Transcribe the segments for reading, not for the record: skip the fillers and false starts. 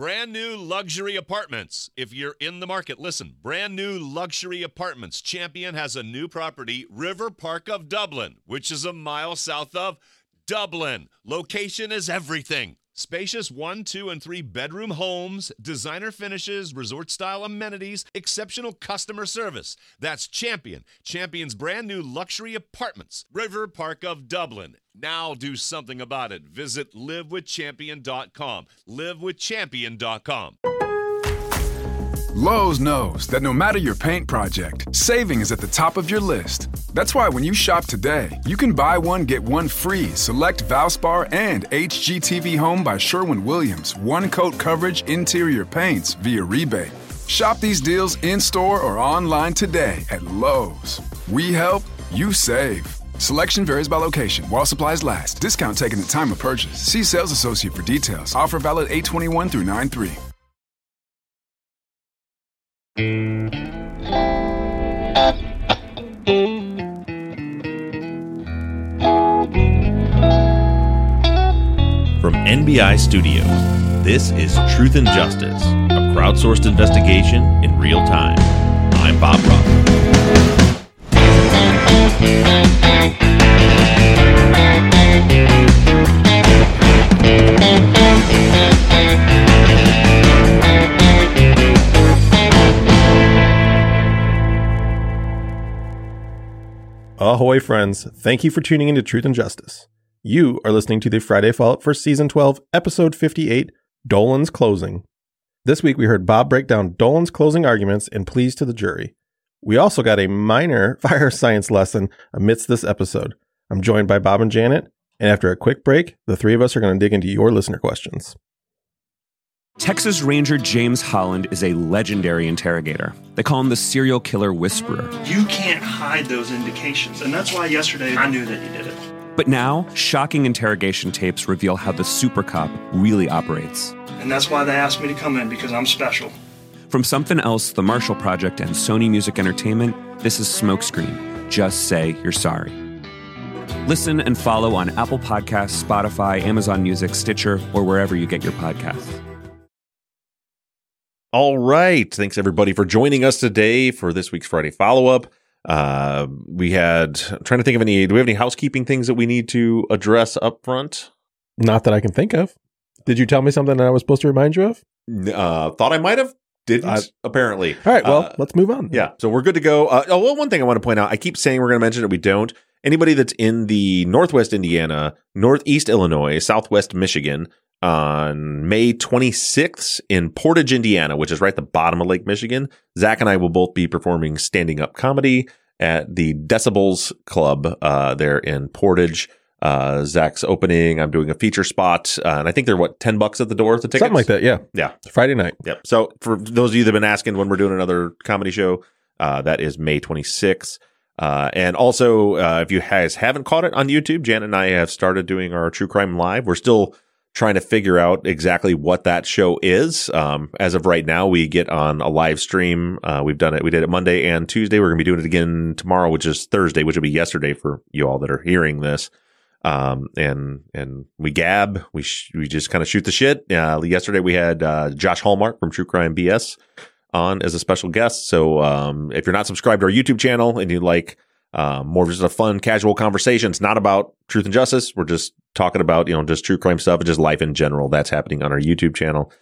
Brand new luxury apartments. If you're in the market, listen. Brand new luxury apartments. Champion has a new property, River Park of Dublin, which is a mile south of Dublin. Location is everything. Spacious 1, 2, and 3 bedroom homes, designer finishes, resort-style amenities, exceptional customer service. That's Champion. Champion's brand new luxury apartments, River Park of Dublin. Now do something about it. Visit livewithchampion.com. livewithchampion.com. Lowe's knows that no matter your paint project, saving is at the top of your list. That's why when you shop today, you can buy one, get one free. Select Valspar and HGTV Home by Sherwin-Williams. One coat coverage interior paints via rebate. Shop these deals in-store or online today at Lowe's. We help, you save. Selection varies by location. While supplies last. Discount taken at time of purchase. See sales associate for details. Offer valid 8/21 through 9/3. From NBI Studios, this is Truth and Justice, a crowdsourced investigation in real time. I'm Bob Rock. Ahoy, friends. Thank you for tuning into Truth and Justice. You are listening to the Friday Follow-Up for Season 12, Episode 58, Dolan's Closing. This week we heard Bob break down Dolan's closing arguments and pleas to the jury. We also got a minor fire science lesson amidst this episode. I'm joined by Bob and Janet, and after a quick break, the three of us are going to dig into your listener questions. Texas Ranger James Holland is a legendary interrogator. They call him the serial killer whisperer. You can't hide those indications, and that's why yesterday I knew that you did it. But now, shocking interrogation tapes reveal how the super cop really operates. And that's why they asked me to come in, because I'm special. From Something Else, The Marshall Project, and Sony Music Entertainment, this is Smokescreen. Just say you're sorry. Listen and follow on Apple Podcasts, Spotify, Amazon Music, Stitcher, or wherever you get your podcasts. All right. Thanks, everybody, for joining us today for this week's Friday Follow-Up. I'm trying to think of do we have any housekeeping things that we need to address up front? Not that I can think of. Did you tell me something that I was supposed to remind you of? Thought I might have. Didn't, apparently. All right, well, let's move on. Yeah, so we're good to go. One thing I want to point out, I keep saying we're going to mention it, we don't. Anybody that's in the Northwest Indiana, Northeast Illinois, Southwest Michigan, on May 26th in Portage, Indiana, which is right at the bottom of Lake Michigan, Zach and I will both be performing stand-up comedy at the Decibels Club there in Portage. Zach's opening. I'm doing a feature spot, and I think they're $10 at the door. The tickets, something like that. Yeah, yeah. Friday night. Yep. So for those of you that've been asking when we're doing another comedy show, that is May 26th. And also, if you guys haven't caught it on YouTube, Janet and I have started doing our True Crime Live. We're still trying to figure out exactly what that show is. As of right now, we get on a live stream. We've done it. We did it Monday and Tuesday. We're going to be doing it again tomorrow, which is Thursday, which will be yesterday for you all that are hearing this. And we gab. We just kind of shoot the shit. Yesterday we had Josh Hallmark from True Crime BS on as a special guest. So if you're not subscribed to our YouTube channel and you like more of just a fun, casual conversation, it's not about truth and justice. We're just talking about, just true crime stuff and just life in general. That's happening on our YouTube channel.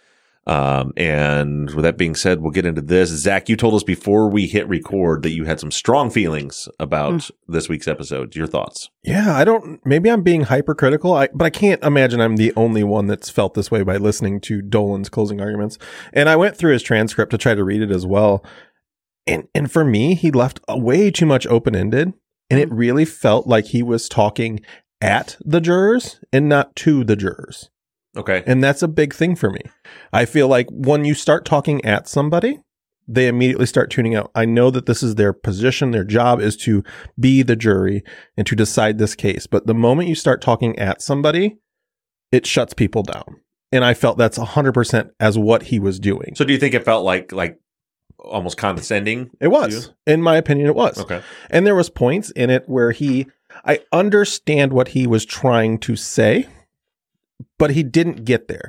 And with that being said, we'll get into this. Zach, you told us before we hit record that you had some strong feelings about this week's episode. Your thoughts? Yeah, maybe I'm being hypercritical, but I can't imagine I'm the only one that's felt this way by listening to Dolan's closing arguments. And I went through his transcript to try to read it as well. And for me, he left way too much open-ended, and it really felt like he was talking at the jurors and not to the jurors. Okay. And that's a big thing for me. I feel like when you start talking at somebody, they immediately start tuning out. I know that this is their position. Their job is to be the jury and to decide this case. But the moment you start talking at somebody, it shuts people down. And I felt that's 100% as what he was doing. So do you think it felt like almost condescending? It was. In my opinion, it was. Okay. And there was points in it where I understand what he was trying to say, but he didn't get there.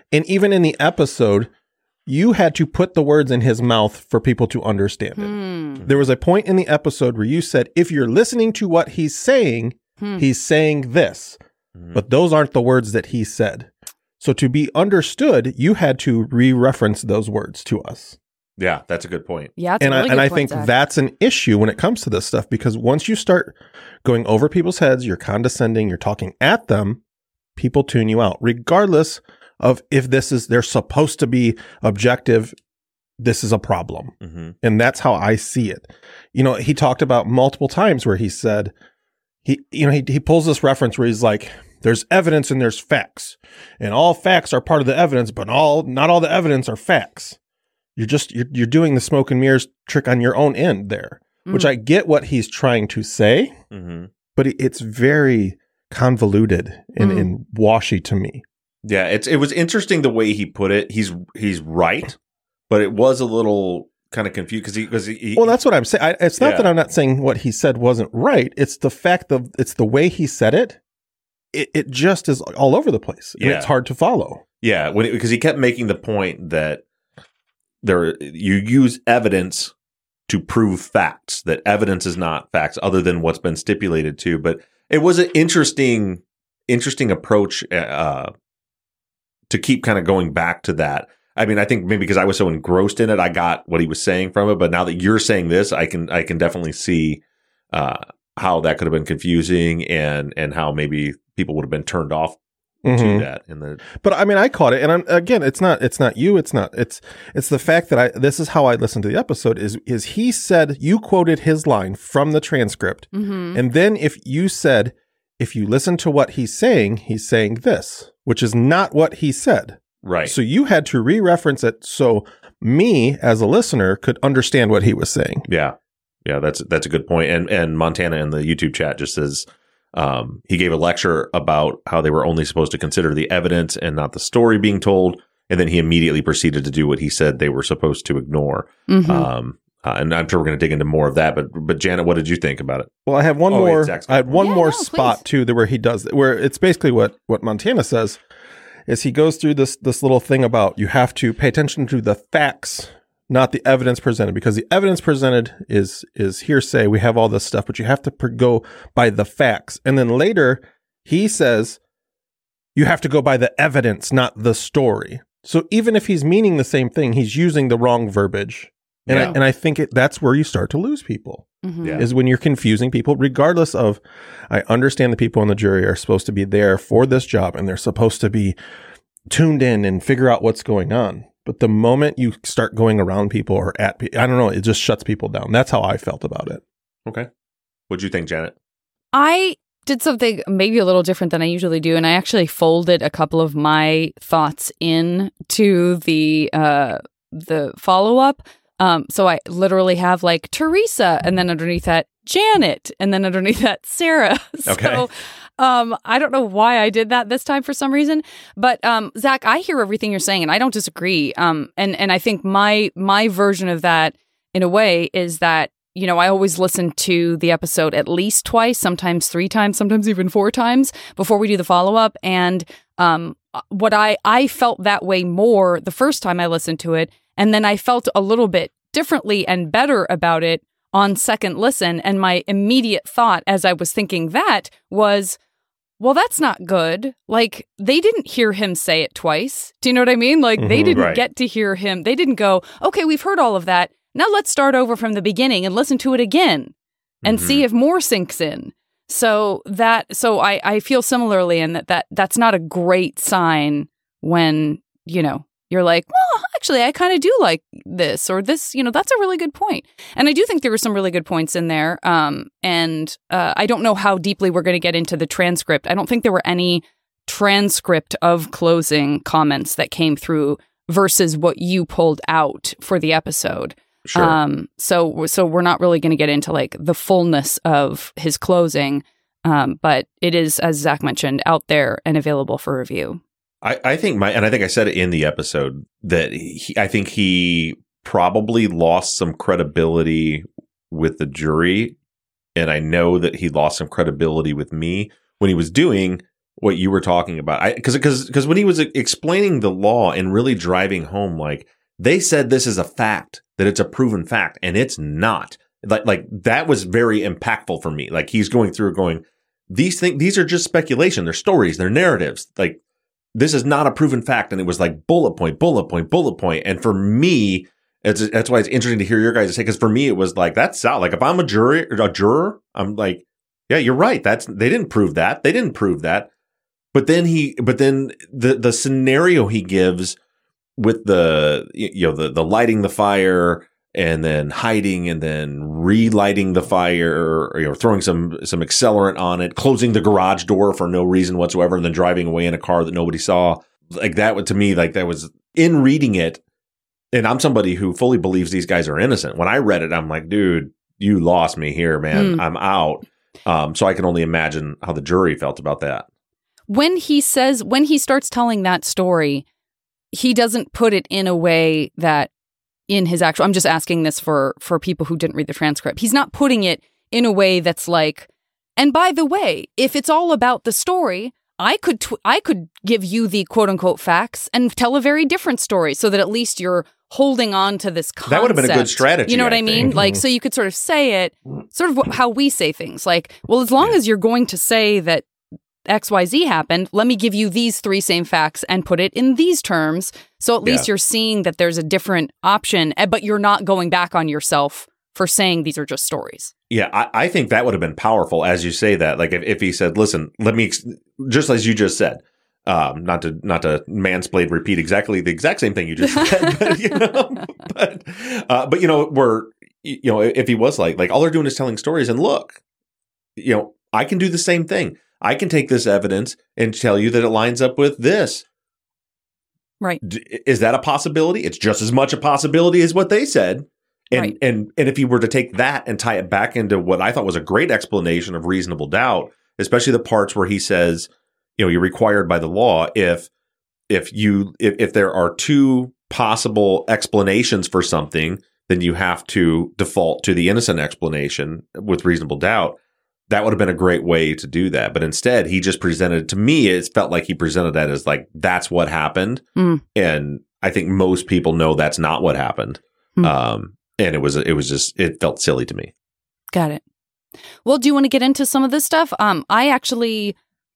And even in the episode, you had to put the words in his mouth for people to understand it. There was a point in the episode where you said, if you're listening to what he's saying this, but those aren't the words that he said. So to be understood, you had to re-reference those words to us. Yeah, that's a good point. Yeah, that's a really good and I point, think Zach. that's an issue when it comes to this stuff, because once you start going over people's heads, you're condescending, you're talking at them, people tune you out, regardless of if they're supposed to be objective. This is a problem. And that's how I see it. You know, he talked about multiple times where he said, he pulls this reference where he's like, there's evidence and there's facts, and all facts are part of the evidence, but not all the evidence are facts. You're doing the smoke and mirrors trick on your own end there, which I get what he's trying to say, but it's very convoluted and washy to me. Yeah, it was interesting the way he put it. He's right, but it was a little kind of confused because he well, that's what I'm saying. It's not that I'm not saying what he said wasn't right. It's the fact of it's the way he said it. It just is all over the place. And it's hard to follow. Yeah, because he kept making the point that you use evidence to prove facts. That evidence is not facts, other than what's been stipulated to. But it was an interesting approach to keep kind of going back to that. I mean, I think maybe because I was so engrossed in it, I got what he was saying from it. But now that you're saying this, I can definitely see how that could have been confusing and how maybe people would have been turned off to that. But I mean, I caught it, and it's not you, it's the fact that this is how I listened to the episode. Is he said, you quoted his line from the transcript, and then if you listen to what he's saying this, which is not what he said. Right. So you had to re-reference it so me as a listener could understand what he was saying. Yeah. Yeah, that's a good point. And Montana in the YouTube chat just says he gave a lecture about how they were only supposed to consider the evidence and not the story being told. And then he immediately proceeded to do what he said they were supposed to ignore. And I'm sure we're going to dig into more of that. But Janet, what did you think about it? Well, I have one more. I had one more please. spot too, where he does, where it's basically what Montana says is he goes through this little thing about you have to pay attention to the facts, not the evidence presented, because the evidence presented is hearsay. We have all this stuff, but you have to go by the facts. And then later he says you have to go by the evidence, not the story. So even if he's meaning the same thing, he's using the wrong verbiage. And I think that's where you start to lose people, is when you're confusing people, regardless of, I understand the people on the jury are supposed to be there for this job and they're supposed to be tuned in and figure out what's going on. But the moment you start going around people or at people, I don't know, it just shuts people down. That's how I felt about it. Okay. What'd you think, Janet? I did something maybe a little different than I usually do, and I actually folded a couple of my thoughts into the follow-up. So I literally have like Teresa, and then underneath that Janet, and then underneath that Sarah. So I don't know why I did that this time for some reason, but Zach, I hear everything you're saying, and I don't disagree. And I think my version of that, in a way, is that, you know, I always listen to the episode at least twice, sometimes 3 times, sometimes even 4 times before we do the follow-up. And what I felt that way more the first time I listened to it, and then I felt a little bit differently and better about it on second listen. And my immediate thought as I was thinking that was, well, that's not good. Like, they didn't hear him say it twice. Do you know what I mean? Like, they didn't get to hear him. They didn't go, okay, we've heard all of that. Now let's start over from the beginning and listen to it again and see if more sinks in. So I feel similarly in that's not a great sign when, you know, you're like, well, actually, I kind of do like this, or this, you know, that's a really good point. And I do think there were some really good points in there. And I don't know how deeply we're going to get into the transcript. I don't think there were any transcript of closing comments that came through versus what you pulled out for the episode. Sure. So we're not really going to get into like the fullness of his closing. But it is, as Zach mentioned, out there and available for review. I think I said it in the episode that I think he probably lost some credibility with the jury. And I know that he lost some credibility with me when he was doing what you were talking about. Because when he was explaining the law and really driving home, like, they said this is a fact, that it's a proven fact, and it's not. Like that was very impactful for me. Like, he's going through going, these are just speculation. They're stories. They're narratives. Like, this is not a proven fact. And it was like bullet point, bullet point, bullet point. And for me, that's why it's interesting to hear your guys say, because for me, it was like, that's out. Like, if I'm a juror, I'm like, yeah, you're right. They didn't prove that. They didn't prove that. But then the scenario he gives with the lighting the fire and then hiding and then relighting the fire, or throwing some accelerant on it, closing the garage door for no reason whatsoever, and then driving away in a car that nobody saw. Like, that to me, like, that was, in reading it, and I'm somebody who fully believes these guys are innocent. When I read it, I'm like, dude, you lost me here, man. I'm out. So I can only imagine how the jury felt about that. When he starts telling that story, he doesn't put it in a way that in his actual, I'm just asking this for people who didn't read the transcript. He's not putting it in a way that's like, and by the way, if it's all about the story, I could give you the quote unquote facts and tell a very different story, so that at least you're holding on to this concept. That would have been a good strategy. You know what I mean? Like, so you could sort of say it, sort of how we say things. Like, well, as long as you're going to say that XYZ happened, let me give you these 3 same facts and put it in these terms. So at least you're seeing that there's a different option, but you're not going back on yourself for saying these are just stories. Yeah, I think that would have been powerful as you say that. Like, if he said, listen, let me, just as you just said, not to mansplain, repeat exactly the exact same thing you just said, but if he was like all they're doing is telling stories, and look, I can do the same thing. I can take this evidence and tell you that it lines up with this. Right. Is that a possibility? It's just as much a possibility as what they said. And if he were to take that and tie it back into what I thought was a great explanation of reasonable doubt, especially the parts where he says, you're required by the law, if there are 2 possible explanations for something, then you have to default to the innocent explanation with reasonable doubt. That would have been a great way to do that. But instead, he just presented, to me, it felt like he presented that as like, that's what happened. And I think most people know that's not what happened. And it felt silly to me. Got it. Well, do you want to get into some of this stuff? I actually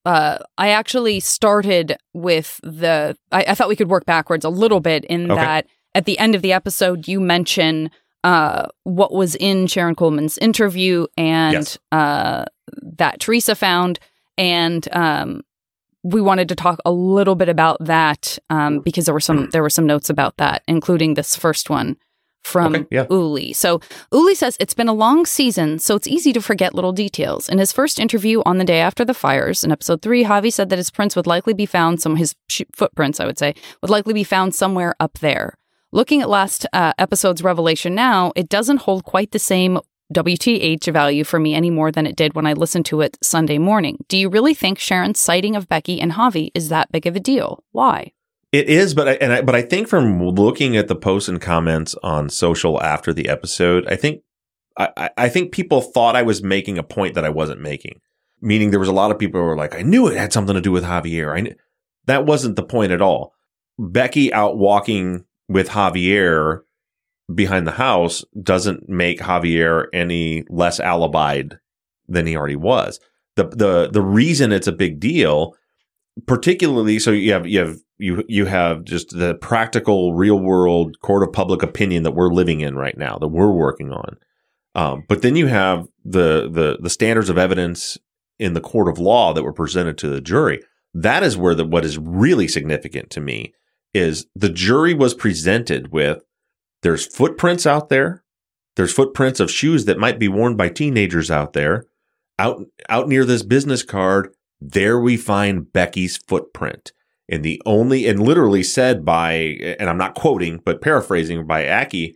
started with I thought we could work backwards a little bit in that at the end of the episode, you mention what was in Sharon Coleman's interview and that Teresa found. And we wanted to talk a little bit about that because there were some notes about that, including this first one from Uli. So Uli says, it's been a long season, so it's easy to forget little details. In his first interview on the day after the fires, in episode 3, Javi said that his prints would likely be found, his footprints, I would say, would likely be found somewhere up there. Looking at last episode's revelation now, it doesn't hold quite the same WTH value for me any more than it did when I listened to it Sunday morning. Do you really think Sharon's sighting of Becky and Javi is that big of a deal? Why? It is, but I think from looking at the posts and comments on social after the episode, I think people thought I was making a point that I wasn't making. Meaning there was a lot of people who were like, I knew it had something to do with Javier. That wasn't the point at all. Becky out walking with Javier behind the house doesn't make Javier any less alibied than he already was. The reason it's a big deal, particularly, so you have just the practical, real world court of public opinion that we're living in right now, that we're working on. But then you have the standards of evidence in the court of law that were presented to the jury. That is where what is really significant to me is the jury was presented with, there's footprints out there. There's footprints of shoes that might be worn by teenagers out there. Out near this business card, there we find Becky's footprint. And literally said by, and I'm not quoting, but paraphrasing by Aki,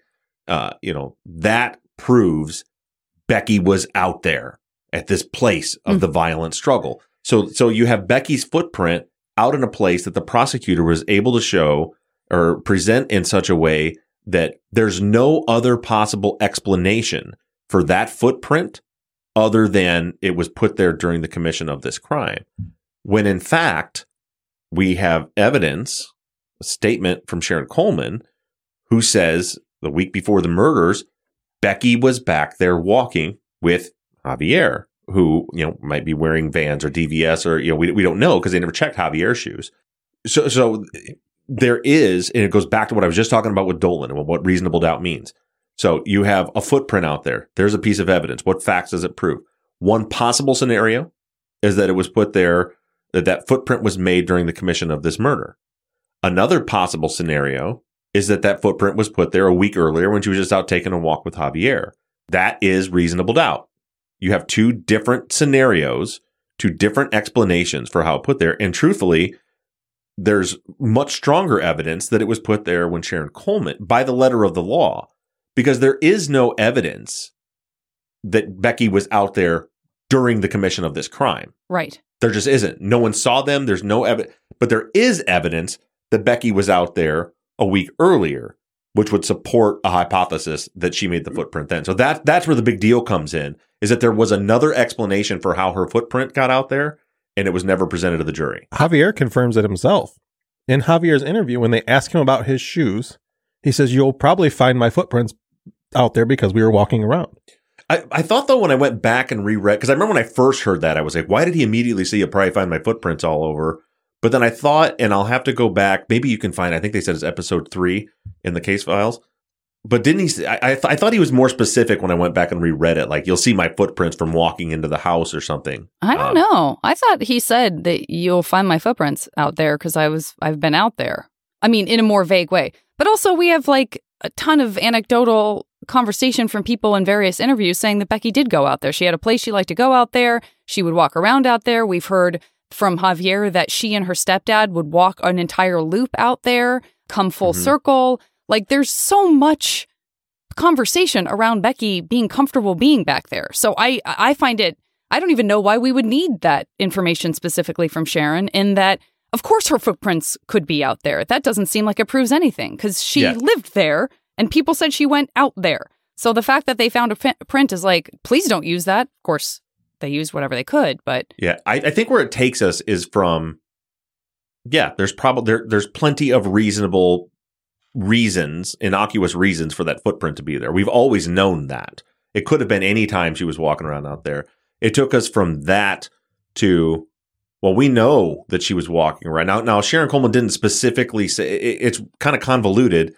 that proves Becky was out there at this place of the violent struggle. So you have Becky's footprint out in a place that the prosecutor was able to show or present in such a way that there's no other possible explanation for that footprint other than it was put there during the commission of this crime. when in fact we have evidence, a statement from Sharon Coleman, who says the week before the murders, Becky was back there walking with Javier, who, might be wearing Vans or DVS or, we don't know because they never checked Javier's shoes. So there is, and it goes back to what I was just talking about with Dolan and what reasonable doubt means. So you have a footprint out there. There's a piece of evidence. What facts does it prove? One possible scenario is that it was put there, that footprint was made during the commission of this murder. Another possible scenario is that footprint was put there a week earlier when she was just out taking a walk with Javier. That is reasonable doubt. You have two different scenarios, two different explanations for how it put there. And truthfully, there's much stronger evidence that it was put there when Sharon Coleman, by the letter of the law, because there is no evidence that Becky was out there during the commission of this crime. Right. There just isn't. No one saw them. There's no evidence. But there is evidence that Becky was out there a week earlier, which would support a hypothesis that she made the footprint then. So that's where the big deal comes in, is that there was another explanation for how her footprint got out there, and it was never presented to the jury. Javier confirms it himself. In Javier's interview, when they ask him about his shoes, he says, "You'll probably find my footprints out there because we were walking around." I thought, though, when I went back and reread, because I remember when I first heard that, I was like, why did he immediately say you'll probably find my footprints all over? But then I thought, and I'll have to go back, maybe you can find, I think they said it's episode 3 in the case files. But didn't he say, I thought he was more specific when I went back and reread it, like you'll see my footprints from walking into the house or something. I don't know. I thought he said that you'll find my footprints out there because I've been out there. I mean, in a more vague way. But also we have like a ton of anecdotal conversation from people in various interviews saying that Becky did go out there. She had a place she liked to go out there. She would walk around out there. We've heard from Javier that she and her stepdad would walk an entire loop out there, come full circle. Like there's so much conversation around Becky being comfortable being back there. So I find it, I don't even know why we would need that information specifically from Sharon, in that of course her footprints could be out there. That doesn't seem like it proves anything because she lived there and people said she went out there. So the fact that they found a print is like, please don't use that. Of course, they used whatever they could, but yeah, I think where it takes us is from, there's probably there's plenty of reasonable reasons, innocuous reasons for that footprint to be there. We've always known that. It could have been any time she was walking around out there. It took us from that to, well, we know that she was walking around. Now Sharon Coleman didn't specifically say, it's kind of convoluted.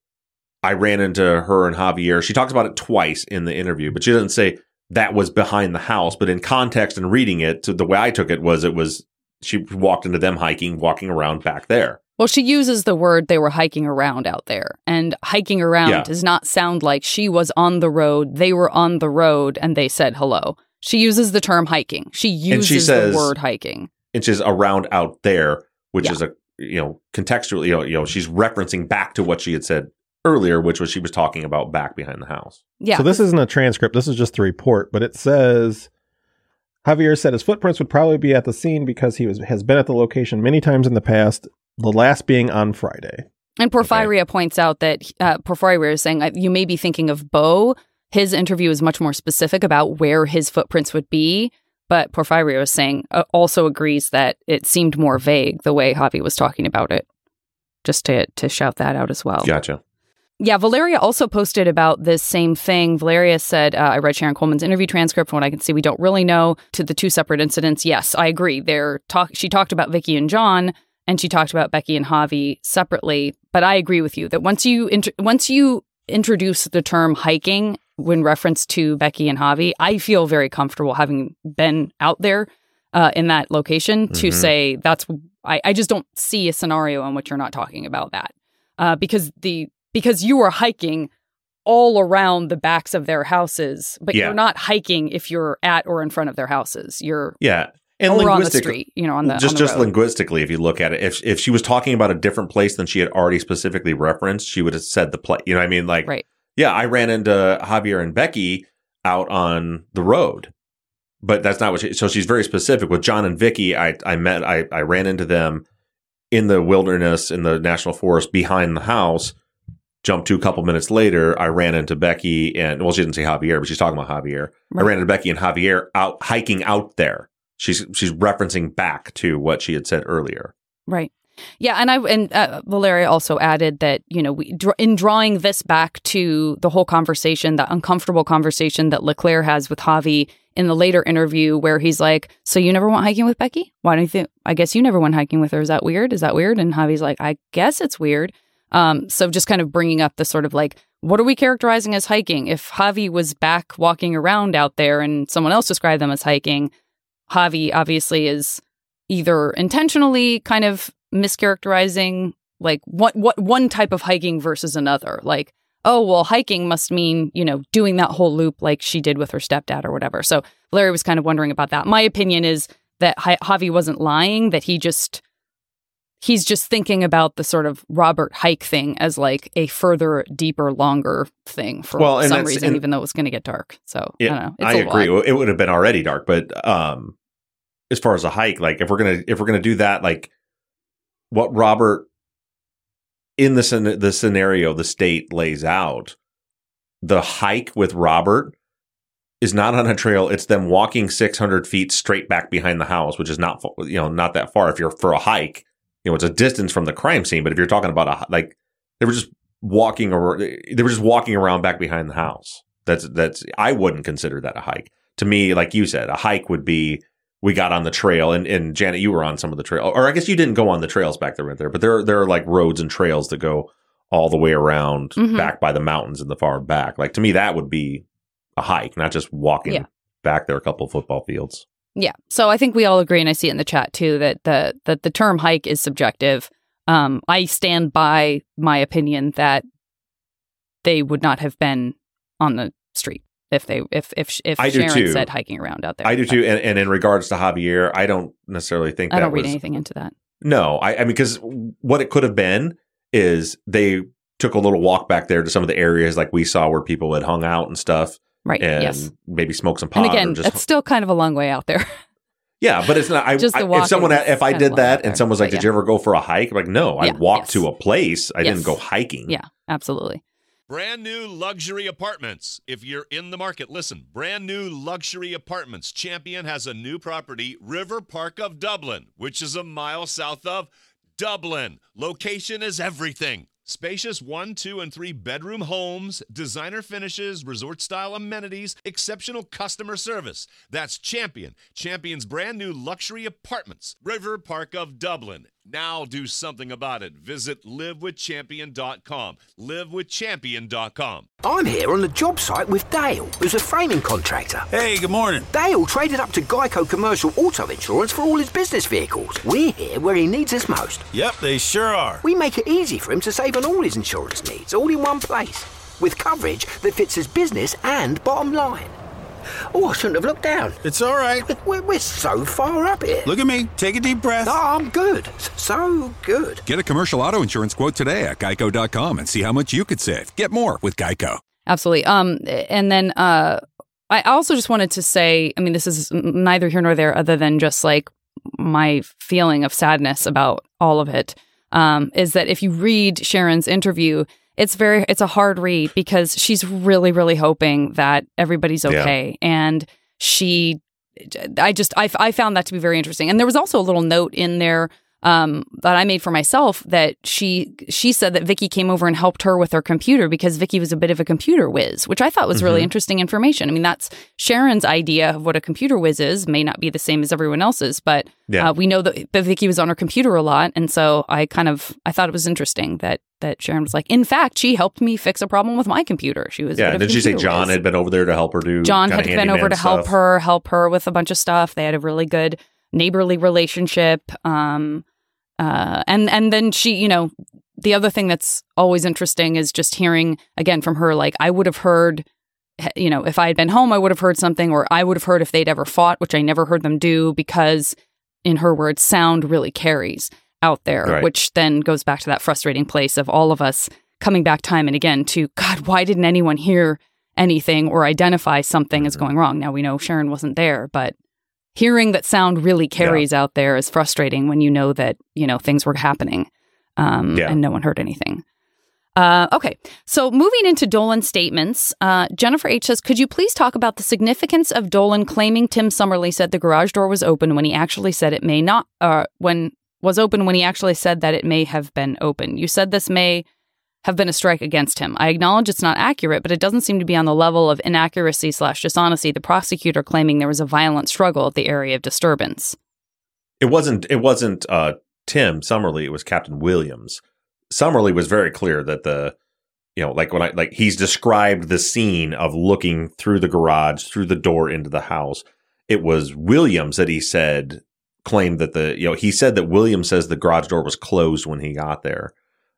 I ran into her and Javier. She talks about it twice in the interview, but she doesn't say that was behind the house. But in context and reading it, the way I took it was she walked into them hiking, walking around back there. Well, she uses the word they were hiking around out there. And hiking around does not sound like she was on the road, they were on the road, and they said hello. She uses the term hiking. She uses the word hiking. And she's around out there, which is contextually, she's referencing back to what she had said earlier, which was she was talking about back behind the house. Yeah. So this isn't a transcript. This is just the report, but it says Javier said his footprints would probably be at the scene because he has been at the location many times in the past, the last being on Friday. And Porfiria points out that Porfiria is saying, you may be thinking of Bo. His interview is much more specific about where his footprints would be. But Porfirio is saying, also agrees that it seemed more vague the way Javi was talking about it. Just to shout that out as well. Gotcha. Yeah, Valeria also posted about this same thing. Valeria said, I read Sharon Coleman's interview transcript. From what I can see, we don't really know to the two separate incidents. Yes, I agree. She talked about Vicky and John, and she talked about Becky and Javi separately. But I agree with you that once you introduce the term hiking in reference to Becky and Javi, I feel very comfortable having been out there in that location to say I just don't see a scenario in which you're not talking about that because you are hiking all around the backs of their houses, but you're not hiking if you're at or in front of their houses. You're and over on the street, on the just road. Linguistically, if you look at it, if she was talking about a different place than she had already specifically referenced, she would have said the place. You know what I mean? Like, right. Yeah, I ran into Javier and Becky out on the road, but that's not what so she's very specific. With John and Vicky, I ran into them in the wilderness in the national forest behind the house. Jumped to a couple minutes later, I ran into Becky and, well, she didn't say Javier, but she's talking about Javier. Right. I ran into Becky and Javier out hiking out there. she's referencing back to what she had said earlier. Right. Yeah, and Valeria also added that, you know, in drawing this back to the whole conversation, that uncomfortable conversation that Leclerc has with Javi in the later interview, where he's like, "So you never went hiking with Becky? Why don't you think? I guess you never went hiking with her. Is that weird? Is that weird?" And Javi's like, "I guess it's weird." So just kind of bringing up the sort of like, what are we characterizing as hiking? If Javi was back walking around out there and someone else described them as hiking, Javi obviously is either intentionally kind of mischaracterizing like what one type of hiking versus another. Like, oh, well, hiking must mean, you know, doing that whole loop like she did with her stepdad or whatever. So Larry was kind of wondering about that. My opinion is that Javi wasn't lying, that he's just thinking about the sort of Robert hike thing as like a further, deeper, longer thing for some reason, even though it was going to get dark. So I don't know. I agree. It would have been already dark, but as far as a hike, like if we're gonna do that, like what Robert in the scenario the state lays out, the hike with Robert is not on a trail. It's them walking 600 feet straight back behind the house, which is not that far. If you're for a hike, you know, it's a distance from the crime scene. But if you're talking about they were just walking around back behind the house. That's I wouldn't consider that a hike. To me, like you said, a hike would be, we got on the trail, and Janet, you were on some of the trail, or I guess you didn't go on the trails back there, right there, but there are like roads and trails that go all the way around back by the mountains in the far back. Like to me, that would be a hike, not just walking back there a couple of football fields. Yeah. So I think we all agree, and I see it in the chat too, that the term hike is subjective. I stand by my opinion that they would not have been on the street if Sharon said hiking around out there. I do too. And in regards to Javier, I don't necessarily think I don't read anything into that. No, I mean, because what it could have been is they took a little walk back there to some of the areas like we saw where people had hung out and stuff. Right. And maybe smoke some pot. And again, it's still kind of a long way out there. Yeah, but it's not. If I did that and someone was like, "Did you ever go for a hike?" I'm like, no, I walked to a place. I didn't go hiking. Yeah, absolutely. Brand new luxury apartments. If you're in the market, listen. Brand new luxury apartments. Champion has a new property, River Park of Dublin, which is a mile south of Dublin. Location is everything. Spacious 1, 2, and 3 bedroom homes, designer finishes, resort-style amenities, exceptional customer service. That's Champion. Champion's brand new luxury apartments, River Park of Dublin. Now do something about it. Visit livewithchampion.com. Livewithchampion.com. I'm here on the job site with Dale, who's a framing contractor. Hey, good morning. Dale traded up to Geico Commercial Auto Insurance for all his business vehicles. We're here where he needs us most. Yep, they sure are. We make it easy for him to save on all his insurance needs, all in one place, with coverage that fits his business and bottom line. Oh, I shouldn't have looked down. It's all right. We're so far up here. Look at me. Take a deep breath. No, I'm good. So good. Get a commercial auto insurance quote today at geico.com and see how much you could save. Get more with Geico. Absolutely. And then I also just wanted to say, I mean, this is neither here nor there other than just like my feeling of sadness about all of it, is that if you read Sharon's interview, it's a hard read because she's really, really hoping that everybody's okay. Yeah. And I found that to be very interesting. And there was also a little note in there that I made for myself that she said that Vicky came over and helped her with her computer because Vicky was a bit of a computer whiz, which I thought was really interesting information. I mean, that's Sharon's idea of what a computer whiz is. May not be the same as everyone else's, but we know that Vicky was on her computer a lot. And so I thought it was interesting that Sharon was like, in fact, she helped me fix a problem with my computer. She was and did she say John had been over there to help her do John had been over to help her with a bunch of stuff. They had a really good neighborly relationship. And then she, you know, the other thing that's always interesting is just hearing again from her, like, I would have heard, you know, if I had been home, I would have heard something, or I would have heard if they'd ever fought, which I never heard them do because, in her words, sound really carries out there, which then goes back to that frustrating place of all of us coming back time and again to, God, why didn't anyone hear anything or identify something as going wrong? Now we know Sharon wasn't there, but hearing that sound really carries out there is frustrating when you know that, you know, things were happening and no one heard anything. Okay, so moving into Dolan's statements, Jennifer H. says, could you please talk about the significance of Dolan claiming Tim Summerly said the garage door was open when he actually said it may not, when he actually said that it may have been open. You said this may have been a strike against him. I acknowledge it's not accurate, but it doesn't seem to be on the level of inaccuracy/dishonesty, the prosecutor claiming there was a violent struggle at the area of disturbance. It wasn't Tim Summerly, it was Captain Williams. Summerly was very clear that he's described the scene of looking through the garage, through the door into the house. It was Williams that he claimed that he said that Williams says the garage door was closed when he got there.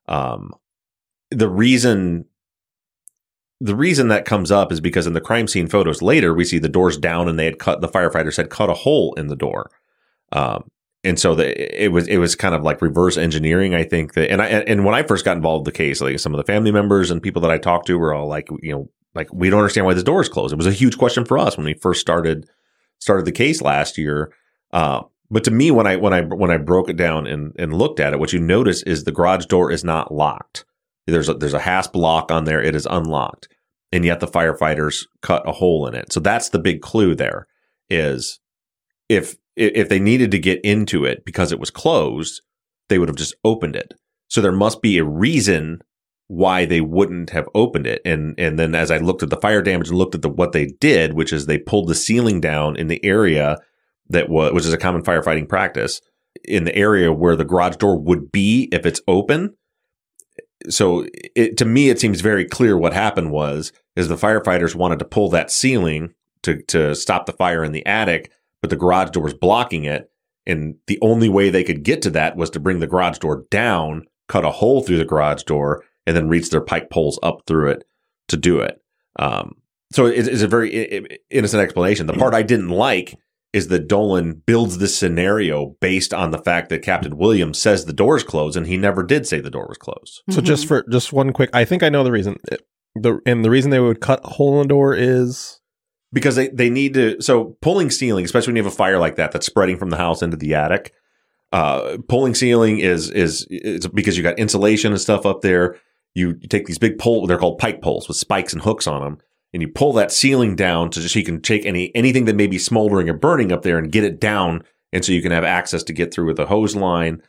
The reason that comes up is because in the crime scene photos later, we see the doors down and the firefighters had cut a hole in the door. And so it was kind of like reverse engineering, I think that, and when I first got involved in the case, like some of the family members and people that I talked to were all like, we don't understand why this door is closed. It was a huge question for us when we first started the case last year. But to me, when I broke it down and looked at it, what you notice is the garage door is not locked. There's a hasp lock on there. It is unlocked. And yet the firefighters cut a hole in it. So that's the big clue there is if they needed to get into it because it was closed, they would have just opened it. So there must be a reason why they wouldn't have opened it. And then as I looked at the fire damage and looked at what they did, which is they pulled the ceiling down in the area which is a common firefighting practice, in the area where the garage door would be if it's open. So to me, it seems very clear what happened is the firefighters wanted to pull that ceiling to stop the fire in the attic, but the garage door was blocking it. And the only way they could get to that was to bring the garage door down, cut a hole through the garage door, and then reach their pike poles up through it to do it. So it's a very innocent explanation. The part I didn't like is that Dolan builds this scenario based on the fact that Captain Williams says the door's closed, and he never did say the door was closed. So just one quick, I think I know the reason. The reason they would cut a hole in the door is because they need to. So pulling ceiling, especially when you have a fire like that's spreading from the house into the attic, pulling ceiling is because you got insulation and stuff up there. You take these big poles, they're called pike poles with spikes and hooks on them. And you pull that ceiling down so you can take anything that may be smoldering or burning up there and get it down. And so you can have access to get through with a hose line.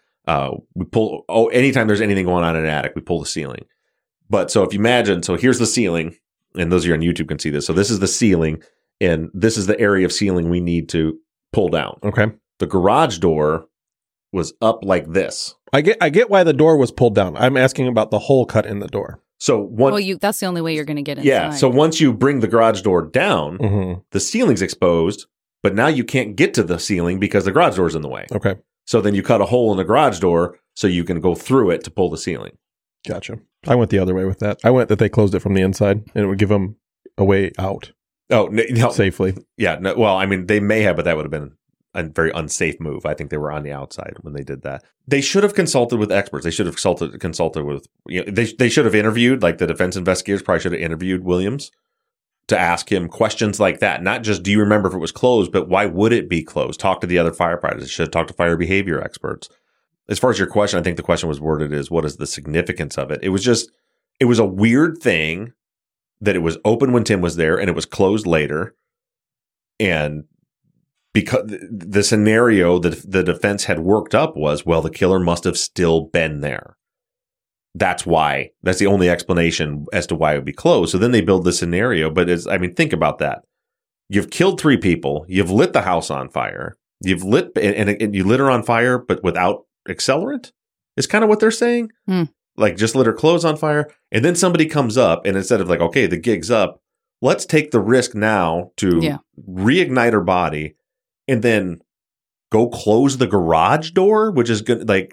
Anytime there's anything going on in an attic, we pull the ceiling. But so if you imagine, so here's the ceiling, and those of you on YouTube can see this. So this is the ceiling, and this is the area of ceiling we need to pull down. Okay. The garage door was up like this. I get why the door was pulled down. I'm asking about the hole cut in the door. So that's the only way you're going to get inside. Yeah. So once you bring the garage door down, the ceiling's exposed, but now you can't get to the ceiling because the garage door's in the way. Okay. So then you cut a hole in the garage door so you can go through it to pull the ceiling. Gotcha. I went the other way with that. I went that they closed it from the inside and it would give them a way out. Oh, no, safely. Yeah. No, well, I mean, they may have, but that would have been a very unsafe move. I think they were on the outside when they did that. They should have consulted with experts. They should have consulted with, they should have interviewed, like the defense investigators probably should have interviewed Williams to ask him questions like that. Not just, do you remember if it was closed, but why would it be closed? Talk to the other firefighters. They should have talked to fire behavior experts. As far as your question, I think the question was worded as, what is the significance of it? It was a weird thing that it was open when Tim was there and it was closed later. And because the scenario that the defense had worked up was, well, the killer must have still been there. That's why. That's the only explanation as to why it would be closed. So then they build the scenario. But think about that. You've killed 3 people. You've lit the house on fire. You've lit and you lit her on fire, but without accelerant. Is kind of what they're saying. Like just lit her clothes on fire, and then somebody comes up, and instead of like, okay, the gig's up, let's take the risk now to reignite her body. And then go close the garage door, which is good. Like,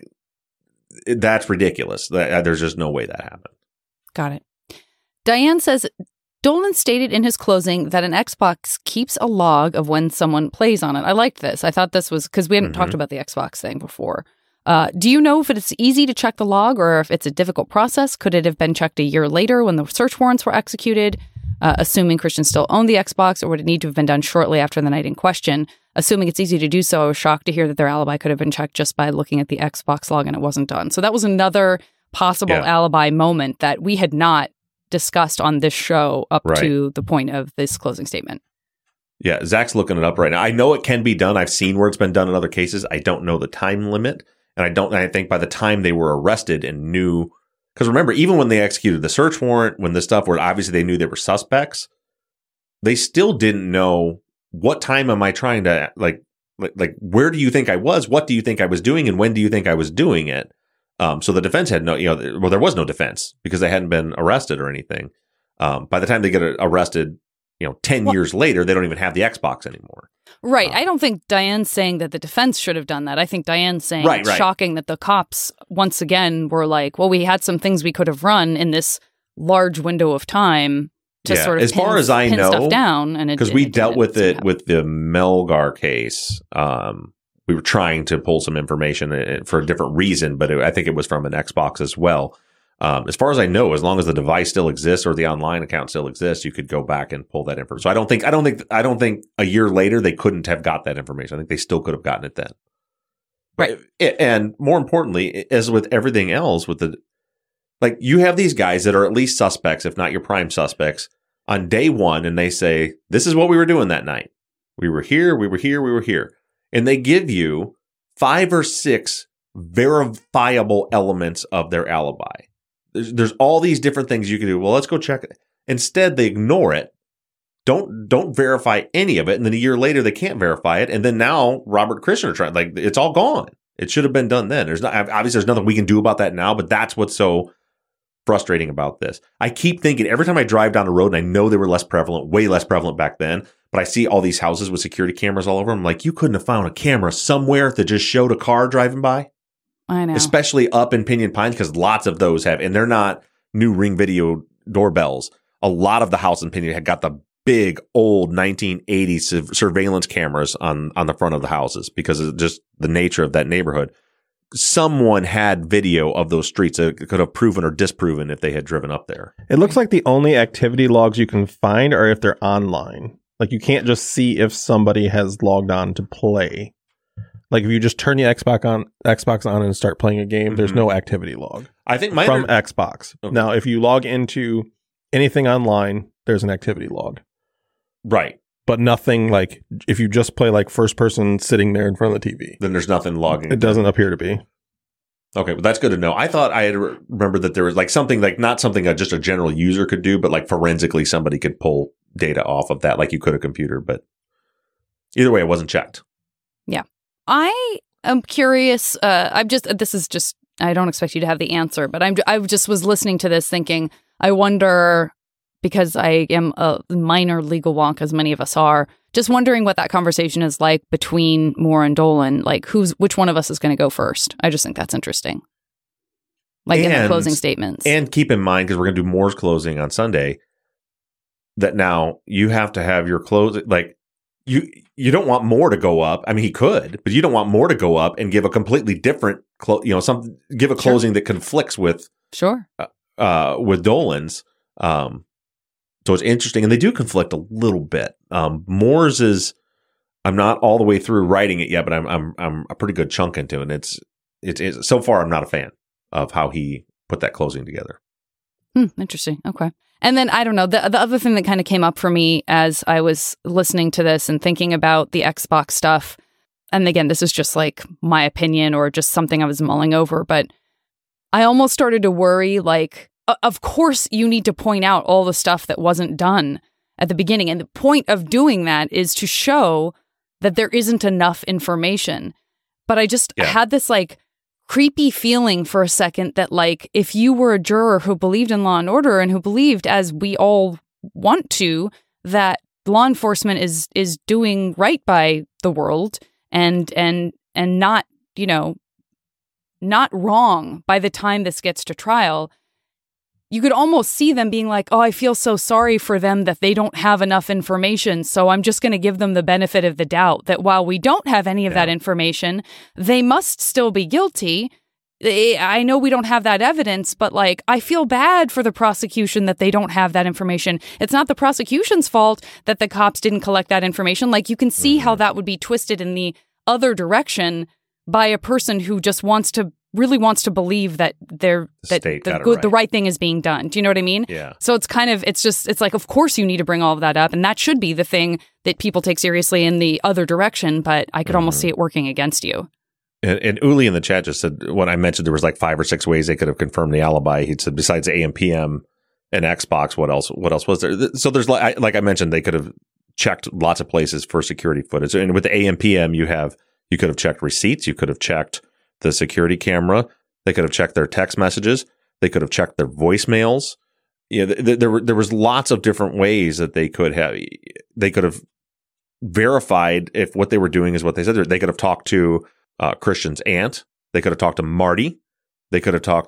that's ridiculous. There's just no way that happened. Got it. Diane says, Dolan stated in his closing that an Xbox keeps a log of when someone plays on it. I liked this. I thought this was, because we hadn't talked about the Xbox thing before. Do you know if it's easy to check the log or if it's a difficult process? Could it have been checked a year later when the search warrants were executed? Assuming Christian still owned the Xbox, or would it need to have been done shortly after the night in question? Assuming it's easy to do so, I was shocked to hear that their alibi could have been checked just by looking at the Xbox log and it wasn't done. So that was another possible alibi moment that we had not discussed on this show up to the point of this closing statement. Yeah, Zach's looking it up right now. I know it can be done. I've seen where it's been done in other cases. I don't know the time limit. And I think by the time they were arrested and knew, because remember, even when they executed the search warrant, when this stuff where obviously they knew they were suspects, they still didn't know what time am I trying to, like where do you think I was? What do you think I was doing? And when do you think I was doing it? So the defense had no, there was no defense because they hadn't been arrested or anything. By the time they get arrested, 10 years later, they don't even have the Xbox anymore. Right. I don't think Diane's saying that the defense should have done that. I think Diane's saying it's shocking that the cops, once again, were like, well, we had some things we could have run in this large window of time to sort of as far as I know, stuff down. Because we dealt with it with the Melgar case. We were trying to pull some information for a different reason, but I think it was from an Xbox as well. As far as I know, as long as the device still exists or the online account still exists, you could go back and pull that information. So I don't think a year later they couldn't have got that information. I think they still could have gotten it then. Right. And more importantly, as with everything else, you have these guys that are at least suspects, if not your prime suspects, on day one, and they say, this is what we were doing that night. We were here, we were here, we were here. And they give you 5 or 6 verifiable elements of their alibi. There's all these different things you can do. Well, let's go check it. Instead, they ignore it. Don't verify any of it. And then a year later, they can't verify it. And then now Robert Christian are trying, it's all gone. It should have been done then. Obviously there's nothing we can do about that now, but that's what's so frustrating about this. I keep thinking every time I drive down the road, and I know they were less prevalent, way less prevalent back then, but I see all these houses with security cameras all over them. I'm like, you couldn't have found a camera somewhere that just showed a car driving by? I know. Especially up in Pinyon Pines, because lots of those have, and they're not new Ring video doorbells. A lot of the house in Pinyon had got the big old 1980s surveillance cameras on the front of the houses because of just the nature of that neighborhood. Someone had video of those streets that could have proven or disproven if they had driven up there. It looks like the only activity logs you can find are if they're online. Like you can't just see if somebody has logged on to play. Like if you just turn the Xbox on and start playing a game, there's no activity log. I think from Xbox. Okay. Now, if you log into anything online, there's an activity log. Right. But nothing like if you just play like first person sitting there in front of the TV. Then there's nothing logging. It doesn't appear to be. Okay, well, that's good to know. I thought I had remembered that there was like something like not something that just a general user could do, but like forensically somebody could pull data off of that like you could a computer. But either way, it wasn't checked. Yeah. I am curious. I don't expect you to have the answer, but I just was listening to this thinking, I wonder, because I am a minor legal wonk, as many of us are, just wondering what that conversation is like between Moore and Dolan. Like, which one of us is going to go first? I just think that's interesting. Like in the closing statements. And keep in mind, because we're going to do Moore's closing on Sunday, that now you have to have your closing, like, you don't want Moore to go up. I mean, he could, but you don't want Moore to go up and give a completely different, give a closing that conflicts with with Dolan's. So it's interesting, and they do conflict a little bit. Moore's is, I'm not all the way through writing it yet, but I'm a pretty good chunk into it. And it's so far I'm not a fan of how he put that closing together. Interesting. Okay. And then I don't know, the other thing that kind of came up for me as I was listening to this and thinking about the Xbox stuff, and again, this is just like my opinion or just something I was mulling over, but I almost started to worry, like, of course you need to point out all the stuff that wasn't done at the beginning. And the point of doing that is to show that there isn't enough information. But I just had this like creepy feeling for a second that like if you were a juror who believed in law and order and who believed, as we all want to, that law enforcement is doing right by the world and not, not wrong by the time this gets to trial, you could almost see them being like, oh, I feel so sorry for them that they don't have enough information. So I'm just going to give them the benefit of the doubt that while we don't have any of that information, they must still be guilty. I know we don't have that evidence, but like, I feel bad for the prosecution that they don't have that information. It's not the prosecution's fault that the cops didn't collect that information. Like, you can see how that would be twisted in the other direction by a person who just wants to really wants to believe that the right thing is being done. Do you know what I mean? Yeah. So it's like, of course you need to bring all of that up. And that should be the thing that people take seriously in the other direction. But I could almost see it working against you. And Uli in the chat just said, when I mentioned there was like 5 or 6 ways they could have confirmed the alibi, he said, besides AM, PM, and Xbox, what else was there? So there's, like I mentioned, they could have checked lots of places for security footage. And with the AM, PM, you could have checked receipts. You could have checked the security camera. They could have checked their text messages. They could have checked their voicemails. There was lots of different ways that they could have verified if what they were doing is what they said. They could have talked to Christian's aunt. They could have talked to Marty. They could have talked,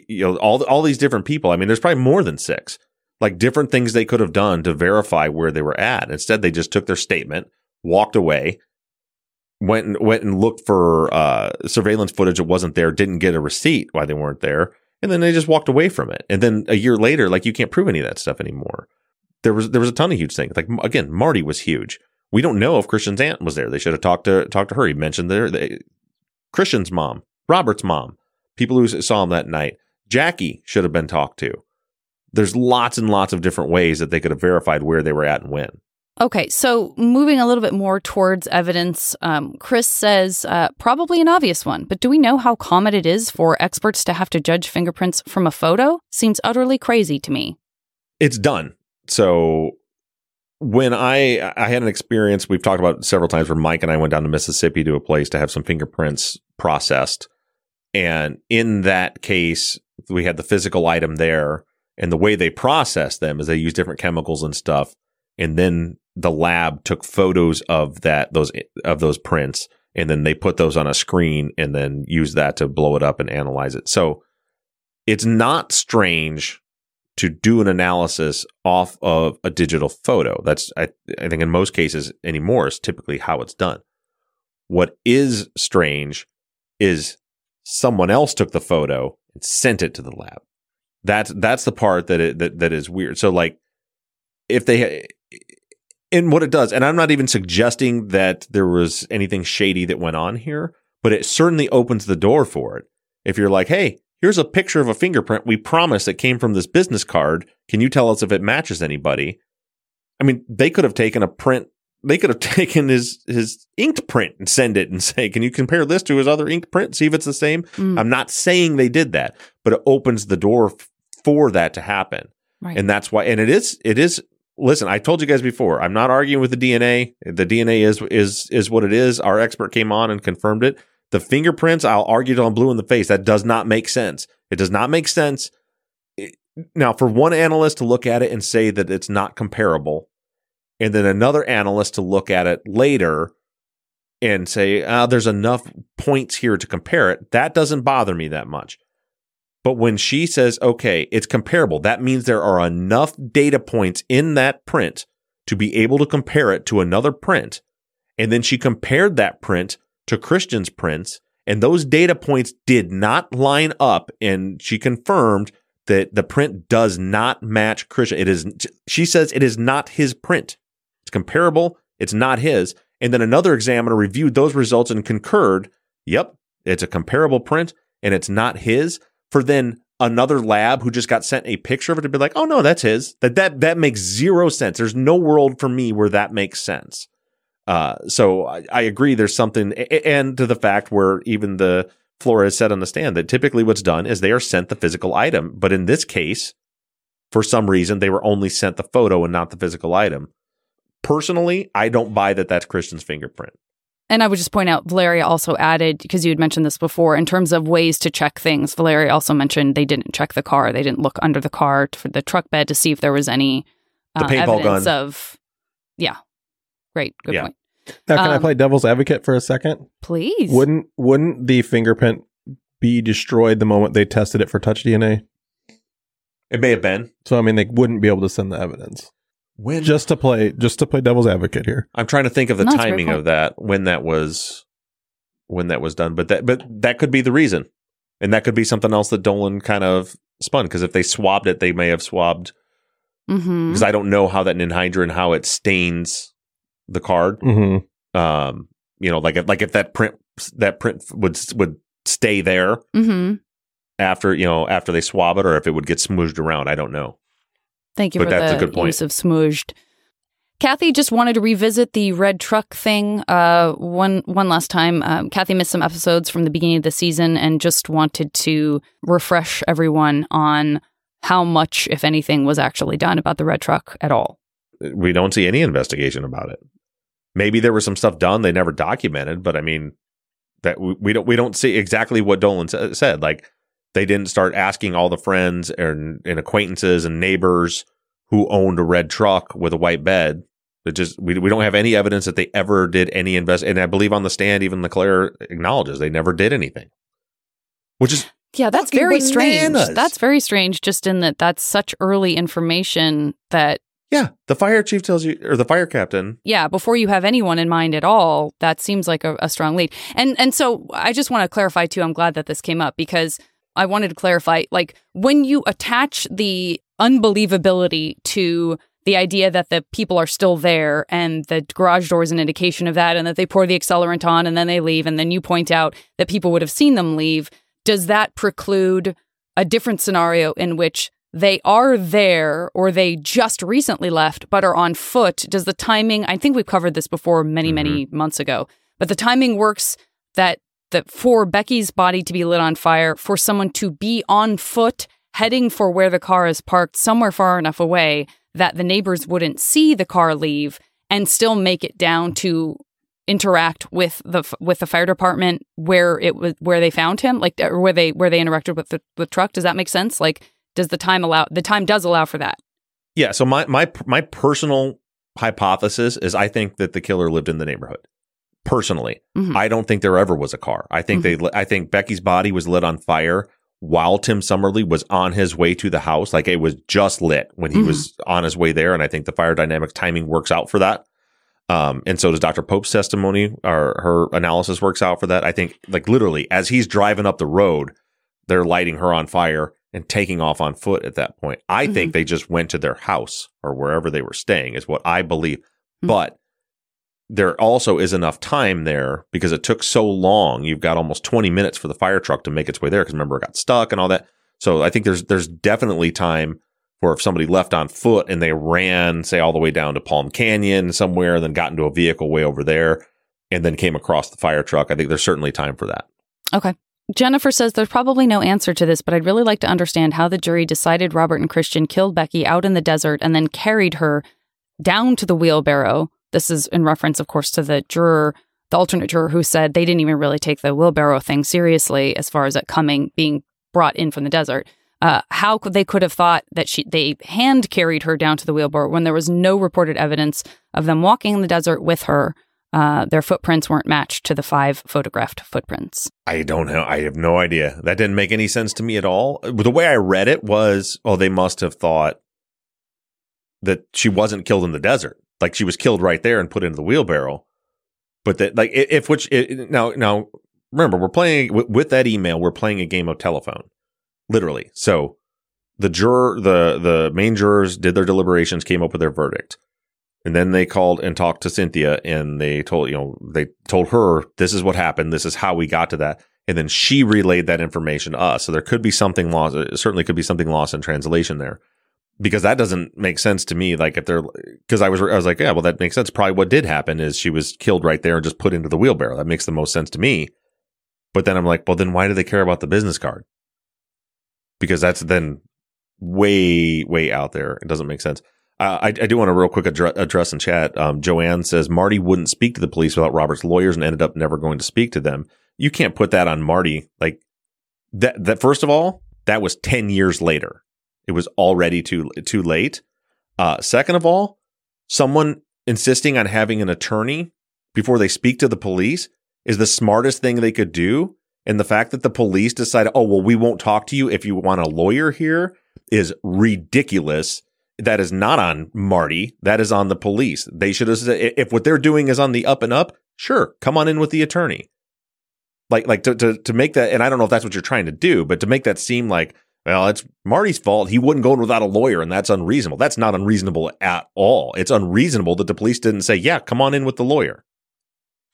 all these different people. I mean, there's probably more than 6, like different things they could have done to verify where they were at. Instead, they just took their statement, walked away, went and looked for surveillance footage that wasn't there, didn't get a receipt why they weren't there, and then they just walked away from it. And then a year later, like, you can't prove any of that stuff anymore. There was a ton of huge things. Like, again, Marty was huge. We don't know if Christian's aunt was there. They should have talked to her. He mentioned Christian's mom, Robert's mom, people who saw him that night. Jackie should have been talked to. There's lots and lots of different ways that they could have verified where they were at and when. Okay, so moving a little bit more towards evidence, Chris says probably an obvious one, but do we know how common it is for experts to have to judge fingerprints from a photo? Seems utterly crazy to me. It's done. So when I had an experience we've talked about several times where Mike and I went down to Mississippi to a place to have some fingerprints processed. And in that case, we had the physical item there. And the way they process them is they use different chemicals and stuff. And then the lab took photos of those prints, and then they put those on a screen and then use that to blow it up and analyze it. So it's not strange to do an analysis off of a digital photo. That's, I think in most cases anymore, is typically how it's done. What is strange is someone else took the photo and sent it to the lab. That's the part that is weird. So like, if they, and what it does, and I'm not even suggesting that there was anything shady that went on here, but it certainly opens the door for it. If you're like, hey, here's a picture of a fingerprint we promise it came from this business card. Can you tell us if it matches anybody? I mean, they could have taken a print. They could have taken his inked print and send it and say, can you compare this to his other inked print? See if it's the same. I'm not saying they did that, but it opens the door for that to happen. Right. And that's why, and it is, listen, I told you guys before, I'm not arguing with the DNA. The DNA is what it is. Our expert came on and confirmed it. The fingerprints, I'll argue till I'm blue in the face. That does not make sense. It does not make sense. Now, for one analyst to look at it and say that it's not comparable, and then another analyst to look at it later and say, there's enough points here to compare it, that doesn't bother me that much. But when she says, okay, it's comparable, that means there are enough data points in that print to be able to compare it to another print. And then she compared that print to Christian's prints, and those data points did not line up. And she confirmed that the print does not match Christian. She says it is not his print. It's comparable. It's not his. And then another examiner reviewed those results and concurred, yep, it's a comparable print and it's not his. For then another lab who just got sent a picture of it to be like, oh no, that's his. That makes zero sense. There's no world for me where that makes sense. So I agree there's something, and to the fact where even the Flores said on the stand that typically what's done is they are sent the physical item. But in this case, for some reason, they were only sent the photo and not the physical item. Personally, I don't buy that that's Christian's fingerprint. And I would just point out, Valeria also added, because you had mentioned this before, in terms of ways to check things, Valeria also mentioned they didn't check the car. They didn't look under the car for the truck bed to see if there was any evidence of, yeah. Great. Good point. Now, can I play devil's advocate for a second? Please. Wouldn't the fingerprint be destroyed the moment they tested it for touch DNA? It may have been. So, I mean, they wouldn't be able to send the evidence. When? Just to play devil's advocate here. I'm trying to think of the timing of that, when that was done. But that could be the reason. And that could be something else that Dolan kind of spun. Because if they swabbed it, they may have swabbed. Because I don't know how that ninhydrin, how it stains the card. Like if that print would stay there after they swab it, or if it would get smooshed around. I don't know. Thank you But for that's a the good point. use of smooshed. Kathy just wanted to revisit the red truck thing one last time. Kathy missed some episodes from the beginning of the season and just wanted to refresh everyone on how much, if anything, was actually done about the red truck at all. We don't see any investigation about it. Maybe there was some stuff done they never documented, but I mean, that we don't see exactly what Dolan said. Like, they didn't start asking all the friends and acquaintances and neighbors who owned a red truck with a white bed. It just we don't have any evidence that they ever did any And I believe on the stand, even LeClaire acknowledges they never did anything. Which is that's very strange. bananas. That's very strange. Just in that that's such early information that. Yeah, the fire chief tells you, or the fire captain. Yeah, before you have anyone in mind at all, that seems like a strong lead. And so I just want to clarify too. I'm glad that this came up because I wanted to clarify, like, when you attach the unbelievability to the idea that the people are still there and the garage door is an indication of that and that they pour the accelerant on and then they leave and then you point out that people would have seen them leave, does that preclude a different scenario in which they are there or they just recently left but are on foot? Does the timing, I think we've covered this before many months ago, but the timing works that for Becky's body to be lit on fire, for someone to be on foot heading for where the car is parked somewhere far enough away that the neighbors wouldn't see the car leave and still make it down to interact with the fire department where they found him, like where they interacted with the truck. Does that make sense? Like, does the time does allow for that? Yeah. So my personal hypothesis is I think that the killer lived in the neighborhood. Personally, I don't think there ever was a car. I think I think Becky's body was lit on fire while Tim Summerly was on his way to the house. Like, it was just lit when he was on his way there. And I think the fire dynamics timing works out for that. And so does Dr. Pope's testimony, or her analysis works out for that. I think, like, literally as he's driving up the road, they're lighting her on fire and taking off on foot at that point. I think they just went to their house or wherever they were staying is what I believe. But there also is enough time there because it took so long. You've got almost 20 minutes for the fire truck to make its way there because remember, it got stuck and all that. So I think there's definitely time for if somebody left on foot and they ran, say, all the way down to Palm Canyon somewhere and then got into a vehicle way over there and then came across the fire truck. I think there's certainly time for that. Okay. Jennifer says there's probably no answer to this, but I'd really like to understand how the jury decided Robert and Christian killed Becky out in the desert and then carried her down to the wheelbarrow. This is in reference, of course, to the alternate juror who said they didn't even really take the wheelbarrow thing seriously as far as it being brought in from the desert. How could have thought that they hand carried her down to the wheelbarrow when there was no reported evidence of them walking in the desert with her? Their footprints weren't matched to the 5 photographed footprints. I don't know. I have no idea. That didn't make any sense to me at all. The way I read it was, they must have thought that she wasn't killed in the desert. Like, she was killed right there and put into the wheelbarrow. But that, like, now remember, we're playing with that email. We're playing a game of telephone, literally. So the main jurors did their deliberations, came up with their verdict. And then they called and talked to Cynthia and they told her, this is what happened. This is how we got to that. And then she relayed that information to us. So there could be something lost. Certainly could be something lost in translation there, because that doesn't make sense to me. Like, because I was like, yeah, well, that makes sense. Probably what did happen is she was killed right there and just put into the wheelbarrow. That makes the most sense to me. But then I'm like, well, then why do they care about the business card? Because that's then way, way out there. It doesn't make sense. I do want to real quick address in chat. Joanne says Marty wouldn't speak to the police without Robert's lawyers and ended up never going to speak to them. You can't put that on Marty. Like, that first of all, that was 10 years later. It was already too late. Second of all, someone insisting on having an attorney before they speak to the police is the smartest thing they could do. And the fact that the police decided, we won't talk to you if you want a lawyer here is ridiculous. That is not on Marty. That is on the police. They should have said, if what they're doing is on the up and up, sure, come on in with the attorney. Like to make that, and I don't know if that's what you're trying to do, but to make that seem like, well, it's Marty's fault. He wouldn't go in without a lawyer, and that's unreasonable. That's not unreasonable at all. It's unreasonable that the police didn't say, yeah, come on in with the lawyer.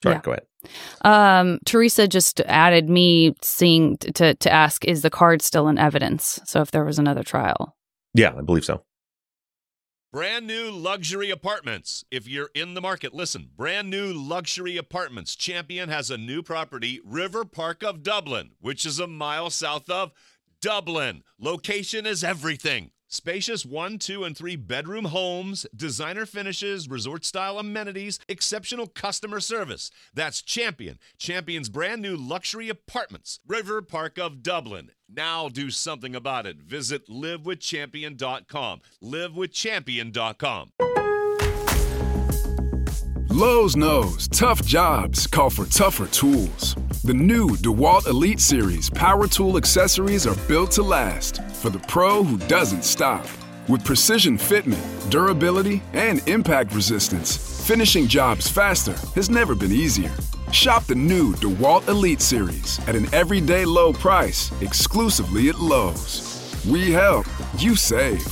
Sorry, go ahead. Teresa just added me seeing to ask, is the card still in evidence? So if there was another trial. Yeah, I believe so. Brand new luxury apartments. If you're in the market, listen. Brand new luxury apartments. Champion has a new property, River Park of Dublin, which is a mile south of Dublin. Location is everything. Spacious 1, 2, and 3 bedroom homes, designer finishes, resort-style amenities, exceptional customer service. That's Champion. Champion's brand new luxury apartments, River Park of Dublin. Now do something about it. Visit livewithchampion.com. livewithchampion.com. Lowe's knows tough jobs call for tougher tools. The new DeWalt Elite Series power tool accessories are built to last for the pro who doesn't stop. With precision fitment, durability, and impact resistance, finishing jobs faster has never been easier. Shop the new DeWalt Elite Series at an everyday low price exclusively at Lowe's. We help, you save.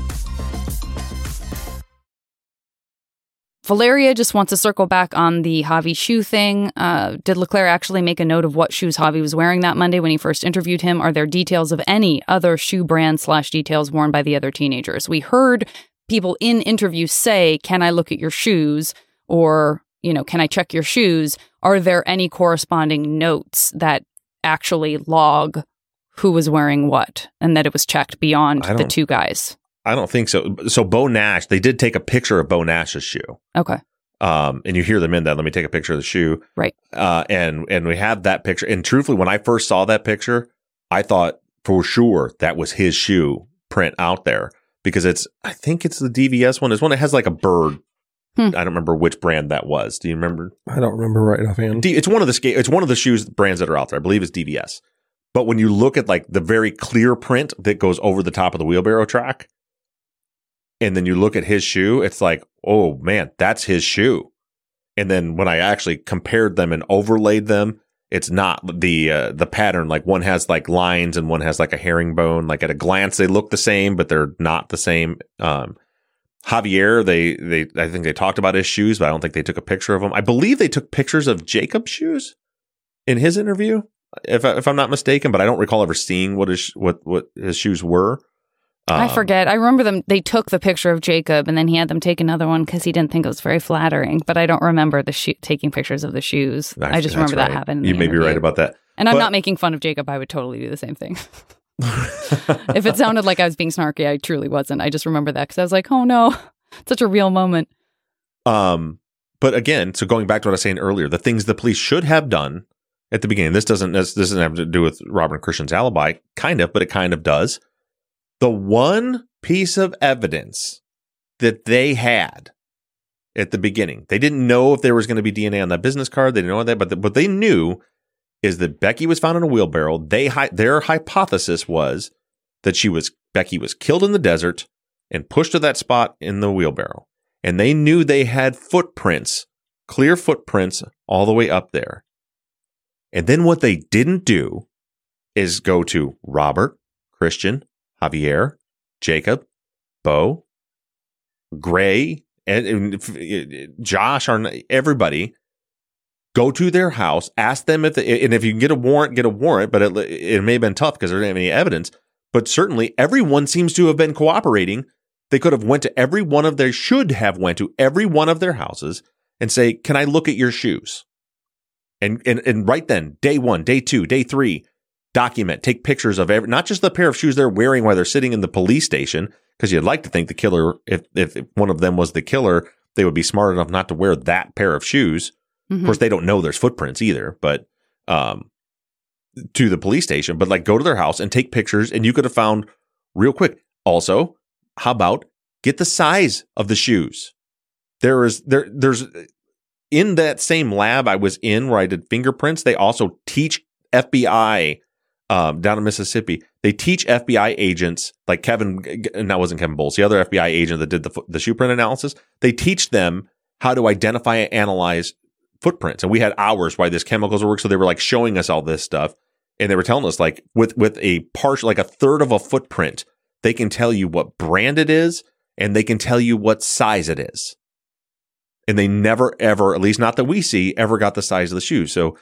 Valeria just wants to circle back on the Javi shoe thing. Did Leclerc actually make a note of what shoes Javi was wearing that Monday when he first interviewed him? Are there details of any other shoe brand / details worn by the other teenagers? We heard people in interviews say, can I look at your shoes? Or, can I check your shoes? Are there any corresponding notes that actually log who was wearing what and that it was checked beyond the two guys? I don't think so. So Bo Nash, they did take a picture of Bo Nash's shoe. Okay. And you hear them in that. Let me take a picture of the shoe. Right. And we have that picture. And truthfully, when I first saw that picture, I thought for sure that was his shoe print out there because I think it's the DVS one. It's one that has like a bird. I don't remember which brand that was. Do you remember? I don't remember right offhand. It's one of the shoes brands that are out there. I believe it's DVS. But when you look at like the very clear print that goes over the top of the wheelbarrow track, and then you look at his shoe, it's like, oh man, that's his shoe. And then when I actually compared them and overlaid them, it's not the pattern. Like one has like lines and one has like a herringbone. Like at a glance, they look the same, but they're not the same. Javier, I think they talked about his shoes, but I don't think they took a picture of them. I believe they took pictures of Jacob's shoes in his interview, if I'm not mistaken. But I don't recall ever seeing what his shoes were. I forget. I remember they took the picture of Jacob and then he had them take another one because he didn't think it was very flattering. But I don't remember taking pictures of the shoes. I just remember that happened. You may be right about that. And I'm not making fun of Jacob. I would totally do the same thing. If it sounded like I was being snarky, I truly wasn't. I just remember that because I was like, oh no, such a real moment. But again, so going back to what I was saying earlier, the things the police should have done at the beginning, this doesn't have to do with Robert and Christian's alibi, kind of, but it kind of does. The one piece of evidence that they had at the beginning, they didn't know if there was going to be DNA on that business card. They didn't know that, but what they knew is that Becky was found in a wheelbarrow. Their hypothesis was that Becky was killed in the desert and pushed to that spot in the wheelbarrow. And they knew they had footprints, clear footprints all the way up there. And then what they didn't do is go to Robert, Christian, Javier, Jacob, Gray, and Josh, everybody. Go to their house, ask them and if you can get a warrant, but it may have been tough because there didn't have any evidence. But certainly everyone seems to have been cooperating. They should have went to every one of their houses and say, can I look at your shoes? And right then, day 1, day 2, day 3, document, take pictures of not just the pair of shoes they're wearing while they're sitting in the police station, because you'd like to think the killer, if one of them was the killer, they would be smart enough not to wear that pair of shoes. Mm-hmm. Of course, they don't know there's footprints either, but to the police station, but like go to their house and take pictures, and you could have found real quick. Also, how about get the size of the shoes? There's in that same lab I was in where I did fingerprints. They also teach FBI down in Mississippi. They teach FBI agents like Kevin, and that wasn't Kevin Bowles, the other FBI agent that did the shoe print analysis. They teach them how to identify and analyze footprints. And we had hours why this chemicals work. So they were like showing us all this stuff. And they were telling us like with a partial, like a third of a footprint, they can tell you what brand it is and they can tell you what size it is. and they never, ever, at least not that we see, ever got the size of the shoe. So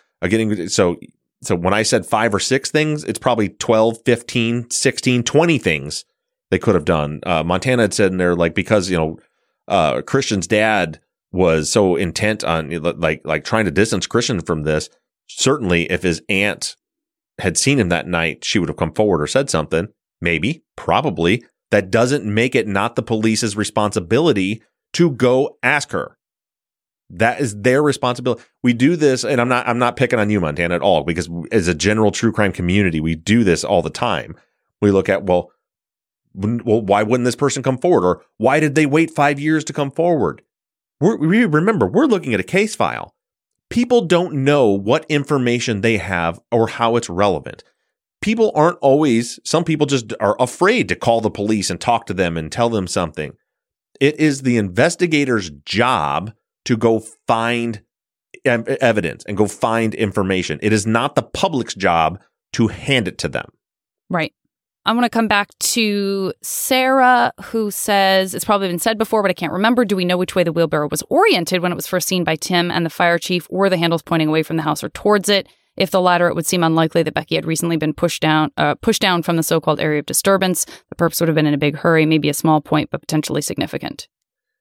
so when I said 5 or 6 things, it's probably 12, 15, 16, 20 things they could have done. Montana had said in there, like, because, Christian's dad was so intent on like trying to distance Christian from this. Certainly if his aunt had seen him that night, she would have come forward or said something. Maybe, probably. That doesn't make it not the police's responsibility to go ask her. That is their responsibility. We do this, and I'm not picking on you, Montana, at all, because as a general true crime community, we do this all the time. We look at, well, why wouldn't this person come forward? Or why did they wait 5 years to come forward? Remember, we're looking at a case file. People don't know what information they have or how it's relevant. People aren't always, some people just are afraid to call the police and talk to them and tell them something. It is the investigator's job to go find evidence and go find information. It is not the public's job to hand it to them. Right. I want to come back to Sarah, who says, it's probably been said before, but I can't remember. Do we know which way the wheelbarrow was oriented when it was first seen by Tim and the fire chief? Were the handles pointing away from the house or towards it? If the latter, it would seem unlikely that Becky had recently been pushed down from the so-called area of disturbance. The perps would have been in a big hurry, maybe a small point, but potentially significant.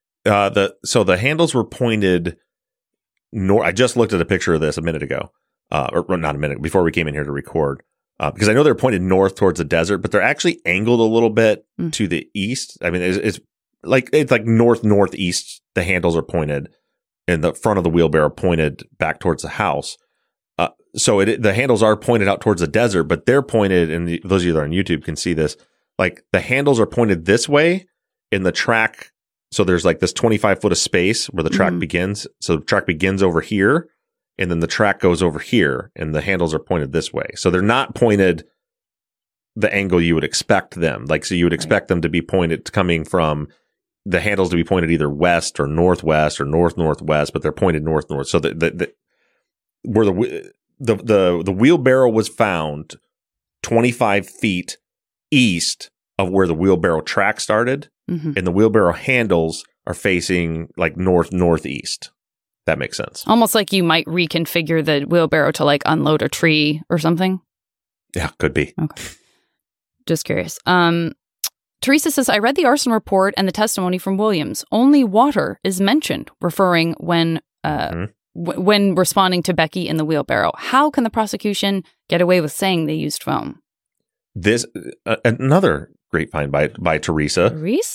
So the handles were pointed north. I just looked at a picture of this a minute ago, or not a minute, before we came in here to record. Because I know they're pointed north towards the desert, but they're actually angled a little bit to the east. I mean, it's like northeast. The handles are pointed, and the front of the wheelbarrow pointed back towards the house. So the handles are pointed out towards the desert, but they're pointed, and those of you that are on YouTube can see this. Like the handles are pointed this way in the track. So there's like this 25 foot of space where the track begins. So the track begins over here. And then the track goes over here, and the handles are pointed this way. So they're not pointed the angle you would expect them. Like, so you would expect them to be pointed coming from the handles to be pointed either west or northwest or northwest, but they're pointed north. So where the wheelbarrow was found 25 feet east of where the wheelbarrow track started, and the wheelbarrow handles are facing like northeast. That makes sense. Almost like you might reconfigure the wheelbarrow to like unload a tree or something. Yeah, could be. Okay. Just curious. Teresa says, I read the arson report and the testimony from Williams. Only water is mentioned, referring when responding to Becky in the wheelbarrow. How can the prosecution get away with saying they used foam? This another great find by Teresa.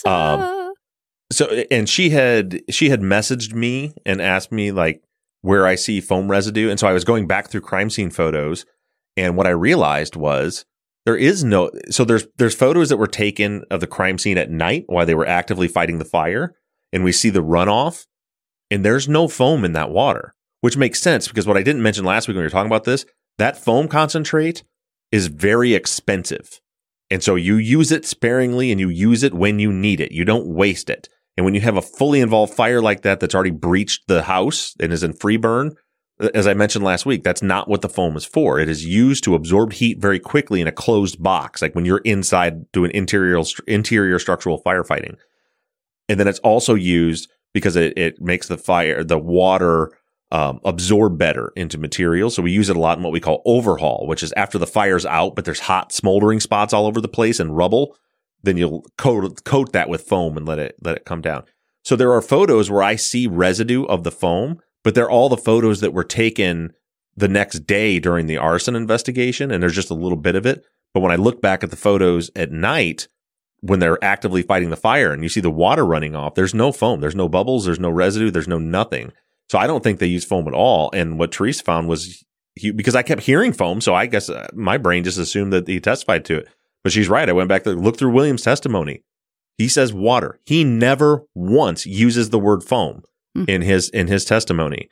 So, and she had messaged me and asked me like where I see foam residue. And so I was going back through crime scene photos. And what I realized was there's photos that were taken of the crime scene at night while they were actively fighting the fire. And we see the runoff and there's no foam in that water, which makes sense because what I didn't mention last week when we were talking about this, that foam concentrate is very expensive. And so you use it sparingly and you use it when you need it. You don't waste it. And when you have a fully involved fire like that that's already breached the house and is in free burn, as I mentioned last week, that's not what the foam is for. It is used to absorb heat very quickly in a closed box, like when you're inside doing interior structural firefighting. And then it's also used because it makes the water absorb better into materials. So we use it a lot in what we call overhaul, which is after the fire's out, but there's hot smoldering spots all over the place and rubble. Then you'll coat that with foam and let it come down. So there are photos where I see residue of the foam, but they're all the photos that were taken the next day during the arson investigation, and there's just a little bit of it. But when I look back at the photos at night, when they're actively fighting the fire and you see the water running off, there's no foam, there's no bubbles, there's no residue, there's no nothing. So I don't think they use foam at all. And what Teresa found was, because I kept hearing foam, so I guess my brain just assumed that he testified to it. But she's right. I went back to look through Williams' testimony. He says water. He never once uses the word foam in his testimony.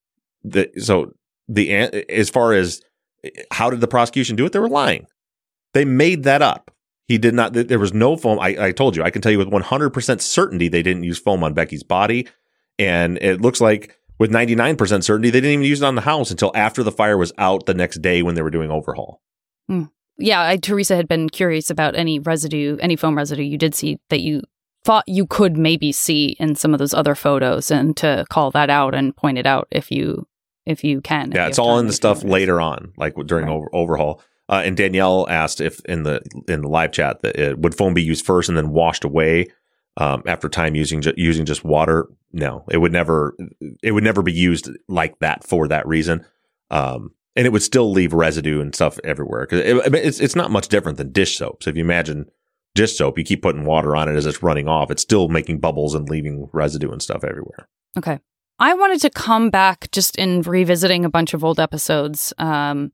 As far as how did the prosecution do it, they were lying. They made that up. He did not. There was no foam. I told you. I can tell you with 100% certainty they didn't use foam on Becky's body, and it looks like with 99% certainty they didn't even use it on the house until after the fire was out the next day when they were doing overhaul. Yeah, Teresa had been curious about any foam residue you did see that you thought you could maybe see in some of those other photos, and to call that out and point it out if you can. Yeah, it's all in the stuff later on, like during overhaul. And Danielle asked if in the live chat that would foam be used first and then washed away after time using just water. No, it would never be used like that for that reason. And it would still leave residue and stuff everywhere, because it's not much different than dish soap. So if you imagine dish soap, you keep putting water on it as it's running off, it's still making bubbles and leaving residue and stuff everywhere. Okay. I wanted to come back just in revisiting a bunch of old episodes. And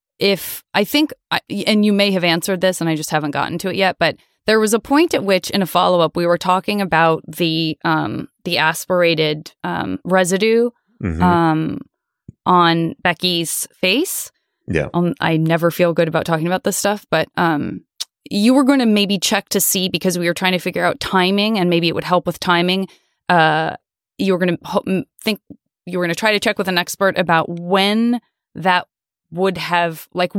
you may have answered this and I just haven't gotten to it yet, but there was a point at which in a follow-up we were talking about the aspirated residue on Becky's face. Yeah. I never feel good about talking about this stuff, but you were going to maybe check to see, because we were trying to figure out timing and maybe it would help with timing. You were going to try to check with an expert about when that would have, like,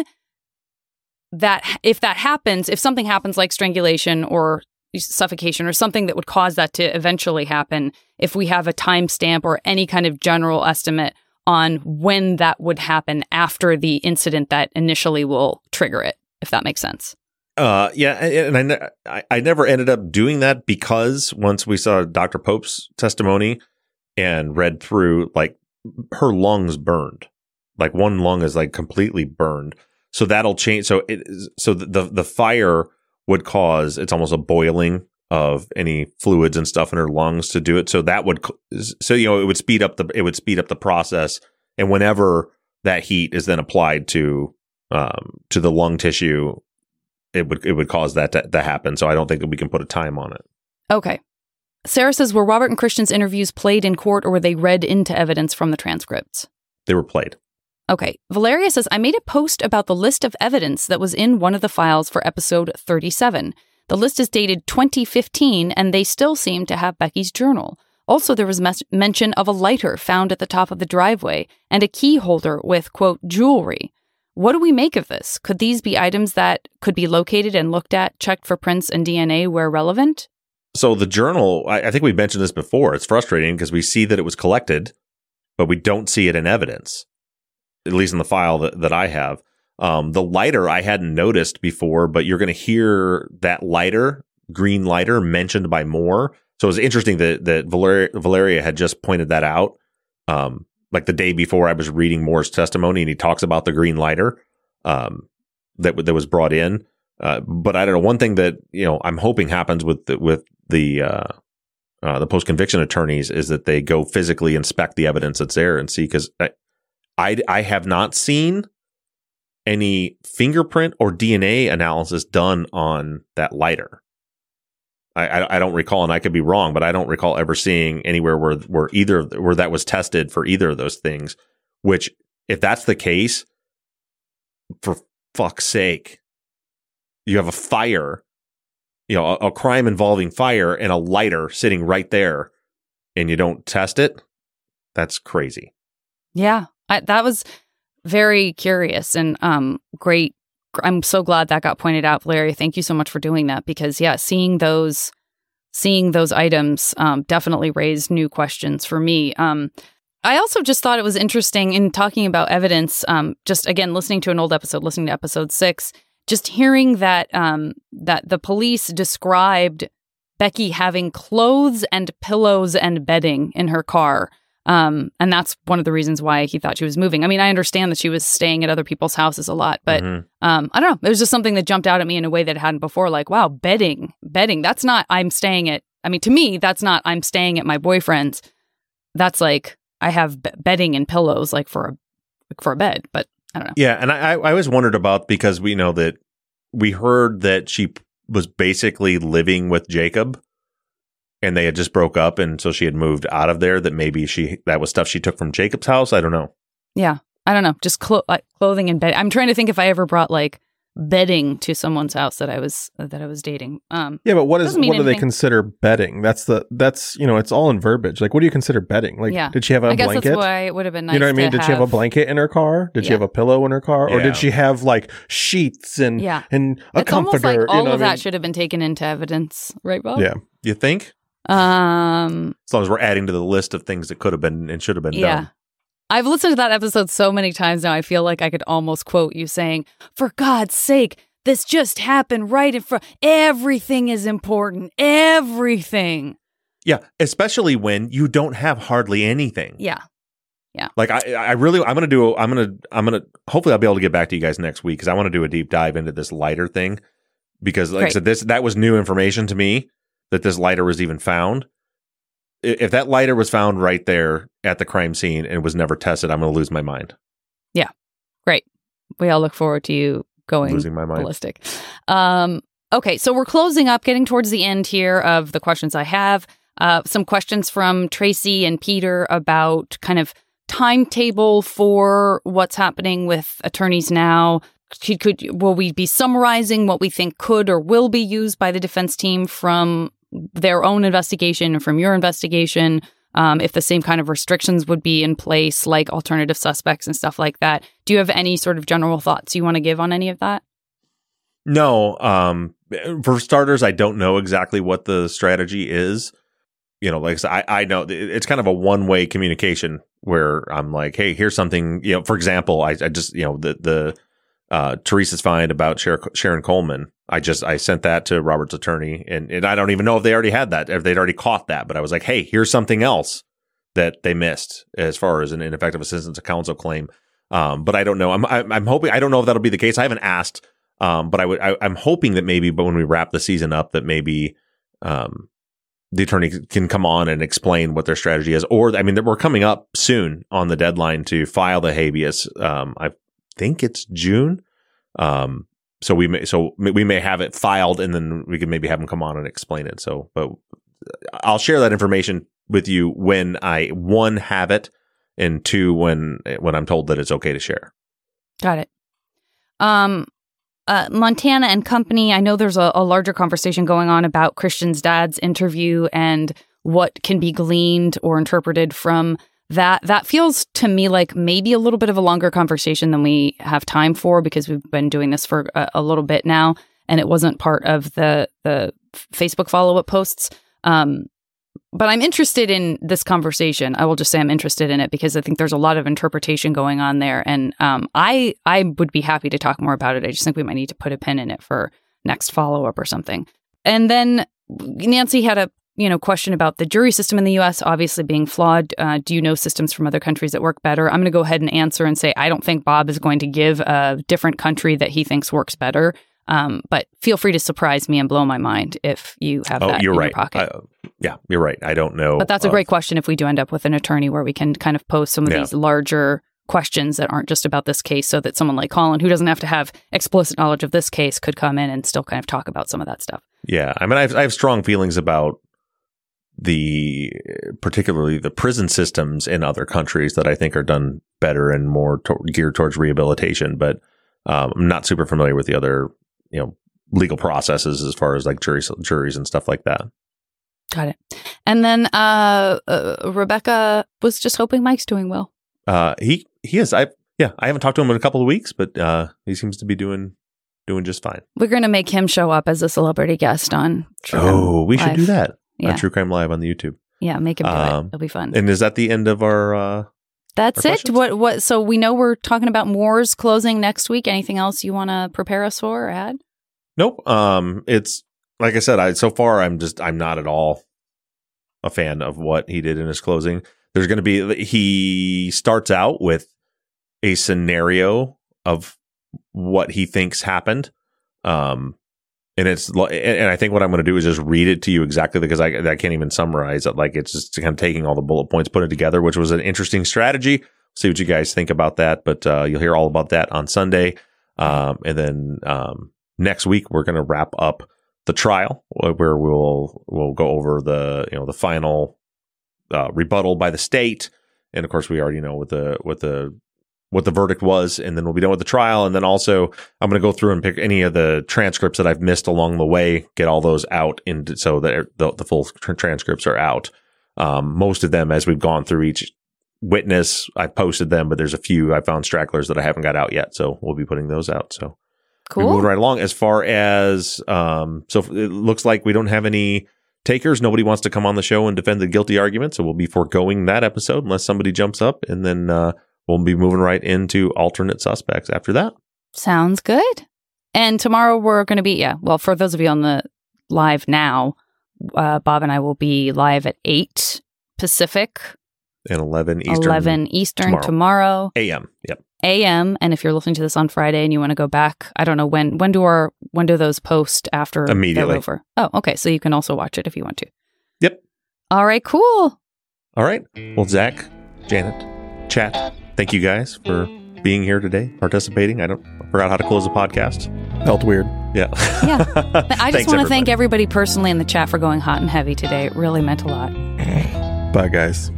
if that happens, if something happens like strangulation or suffocation or something that would cause that to eventually happen, if we have a timestamp or any kind of general estimate on when that would happen after the incident that initially will trigger it, if that makes sense. Yeah, and I never ended up doing that, because once we saw Dr. Pope's testimony and read through, like, her lungs burned. Like, one lung is like completely burned. So that'll change. So the fire would cause, it's almost a boiling of any fluids and stuff in her lungs to do it. So that would, it would speed up the process. And whenever that heat is then applied to the lung tissue, it would cause that to happen. So I don't think that we can put a time on it. Okay. Sarah says, were Robert and Christian's interviews played in court, or were they read into evidence from the transcripts? They were played. Okay. Valeria says, I made a post about the list of evidence that was in one of the files for episode 37. The list is dated 2015, and they still seem to have Becky's journal. Also, there was mention of a lighter found at the top of the driveway and a key holder with, quote, jewelry. What do we make of this? Could these be items that could be located and looked at, checked for prints and DNA where relevant? So the journal, I think we mentioned this before. It's frustrating because we see that it was collected, but we don't see it in evidence, at least in the file that I have. The lighter I hadn't noticed before, but you're going to hear that lighter, green lighter, mentioned by Moore. So it was interesting that Valeria had just pointed that out. Like the day before I was reading Moore's testimony, and he talks about the green lighter that was brought in. But I don't know. One thing that I'm hoping happens with the post-conviction attorneys is that they go physically inspect the evidence that's there and see, because I have not seen any fingerprint or DNA analysis done on that lighter. I don't recall, and I could be wrong, but I don't recall ever seeing anywhere where that was tested for either of those things. Which, if that's the case, for fuck's sake, you have a fire, a crime involving fire and a lighter sitting right there, and you don't test it. That's crazy. Yeah, that was very curious and great. I'm so glad that got pointed out, Valeria. Thank you so much for doing that, because seeing those items definitely raised new questions for me. I also just thought it was interesting in talking about evidence. Just again, listening to an old episode, listening to episode 6, just hearing that that the police described Becky having clothes and pillows and bedding in her car. And that's one of the reasons why he thought she was moving. I mean, I understand that she was staying at other people's houses a lot, but I don't know. It was just something that jumped out at me in a way that it hadn't before. Like, wow, bedding. That's not I'm staying at. I mean, to me, that's not I'm staying at my boyfriend's. That's like I have bedding and pillows, like for a bed. But I don't know. Yeah, and I always wondered about, because we know that we heard that she was basically living with Jacob. And they had just broke up, and so she had moved out of there. That maybe that was stuff she took from Jacob's house. I don't know. Yeah, I don't know. Just clothing and bed. I'm trying to think if I ever brought like bedding to someone's house that I was dating. Yeah, but what do they anything. consider bedding? That's it's all in verbiage. Like, what do you consider bedding? Like, did she have a I guess blanket? That's why it would have been nice. You know what I mean? Did she have a blanket in her car? Did she have a pillow in her car? Or did she have like sheets and a it's comforter? Almost like all of that should have been taken into evidence, right, Bob? Yeah, you think? As long as we're adding to the list of things that could have been and should have been done. I've listened to that episode so many times now. I feel like I could almost quote you saying, "For God's sake, this just happened right in front. Everything is important. Everything." Yeah, especially when you don't have hardly anything. Yeah. Like hopefully I'll be able to get back to you guys next week because I want to do a deep dive into this lighter thing because like I said, that was new information to me that this lighter was even found. If that lighter was found right there at the crime scene and was never tested, I'm going to lose my mind. Yeah. Great. We all look forward to you going losing my mind. Ballistic. Okay, so we're closing up, getting towards the end here of the questions I have. Some questions from Tracy and Peter about kind of timetable for what's happening with attorneys now. Will we be summarizing what we think could or will be used by the defense team from their own investigation and from your investigation? If the same kind of restrictions would be in place, like alternative suspects and stuff like that. Do you have any sort of general thoughts you want to give on any of that? No. For starters, I don't know exactly what the strategy is. You know, like I said, I know it's kind of a one-way communication where I'm like, hey, here's something, you know, for example, I just, you know, the Teresa's find about Sharon Coleman. I sent that to Robert's attorney and I don't even know if they already had that, if they'd already caught that, but I was like, hey, here's something else that they missed as far as an ineffective assistance of counsel claim. But I don't know. I'm hoping, I don't know if that'll be the case. I haven't asked, but I'm hoping that maybe, but when we wrap the season up, that maybe, the attorney can come on and explain what their strategy is. Or, I mean, we're coming up soon on the deadline to file the habeas. I think it's June. So we may have it filed and then we can maybe have them come on and explain it. So, but I'll share that information with you when I, one, have it, and two, when I'm told that it's okay to share. Got it. Montana and Company, I know there's a larger conversation going on about Christian's dad's interview and what can be gleaned or interpreted from that. That feels to me like maybe a little bit of a longer conversation than we have time for because we've been doing this for a little bit now, and it wasn't part of the Facebook follow-up posts. But I'm interested in this conversation. I will just say I'm interested in it because I think there's a lot of interpretation going on there. And I would be happy to talk more about it. I just think we might need to put a pin in it for next follow-up or something. And then Nancy had a question about the jury system in the U.S. obviously being flawed. Do you know systems from other countries that work better? I'm going to go ahead and answer and say I don't think Bob is going to give a different country that he thinks works better. But feel free to surprise me and blow my mind if you have that in your pocket. Yeah, you're right. I don't know. But that's a great question if we do end up with an attorney where we can kind of pose some of these larger questions that aren't just about this case so that someone like Colin, who doesn't have to have explicit knowledge of this case, could come in and still kind of talk about some of that stuff. Yeah. I mean, I have strong feelings about particularly the prison systems in other countries that I think are done better and more geared towards rehabilitation. But I'm not super familiar with the other legal processes as far as like juries and stuff like that. Got it. And then Rebecca was just hoping Mike's doing well. He is. I haven't talked to him in a couple of weeks, but he seems to be doing just fine. We're going to make him show up as a celebrity guest on True Crime we should do that on True Crime Live on the YouTube. Yeah, make him do it. It'll be fun. And is that the end of our That's it. What? So we know we're talking about Moore's closing next week. Anything else you want to prepare us for or add? Nope. It's like I said, so far I'm not at all a fan of what he did in his closing. There's going to be, he starts out with a scenario of what he thinks happened. And I think what I'm going to do is just read it to you exactly because I can't even summarize it. Like it's just kind of taking all the bullet points, put it together, which was an interesting strategy. See what you guys think about that. But you'll hear all about that on Sunday. And then next week we're going to wrap up the trial where we'll go over the final rebuttal by the state. And of course we already know what the what the verdict was, and then we'll be done with the trial. And then also I'm going to go through and pick any of the transcripts that I've missed along the way, get all those out, so that the full transcripts are out. Most of them, as we've gone through each witness, I've posted them, but there's a few I found stragglers that I haven't got out yet, so we'll be putting those out. So cool. We're moving right along. As far as so it looks like we don't have any takers. Nobody wants to come on the show and defend the guilty argument, so we'll be foregoing that episode unless somebody jumps up, and then we'll be moving right into alternate suspects after that. Sounds good. And tomorrow we're going to be, for those of you on the live now, Bob and I will be live at 8 Pacific. And 11 Eastern. 11 Eastern tomorrow. AM. Yep. AM. And if you're listening to this on Friday and you want to go back, I don't know when do those post after immediately they're over? Oh, okay. So you can also watch it if you want to. Yep. All right, cool. All right. Well, Zach, Janet, chat, thank you guys for being here today, participating. I forgot how to close the podcast. Felt weird. Yeah. Yeah. I just want to thank everybody personally in the chat for going hot and heavy today. It really meant a lot. Bye, guys.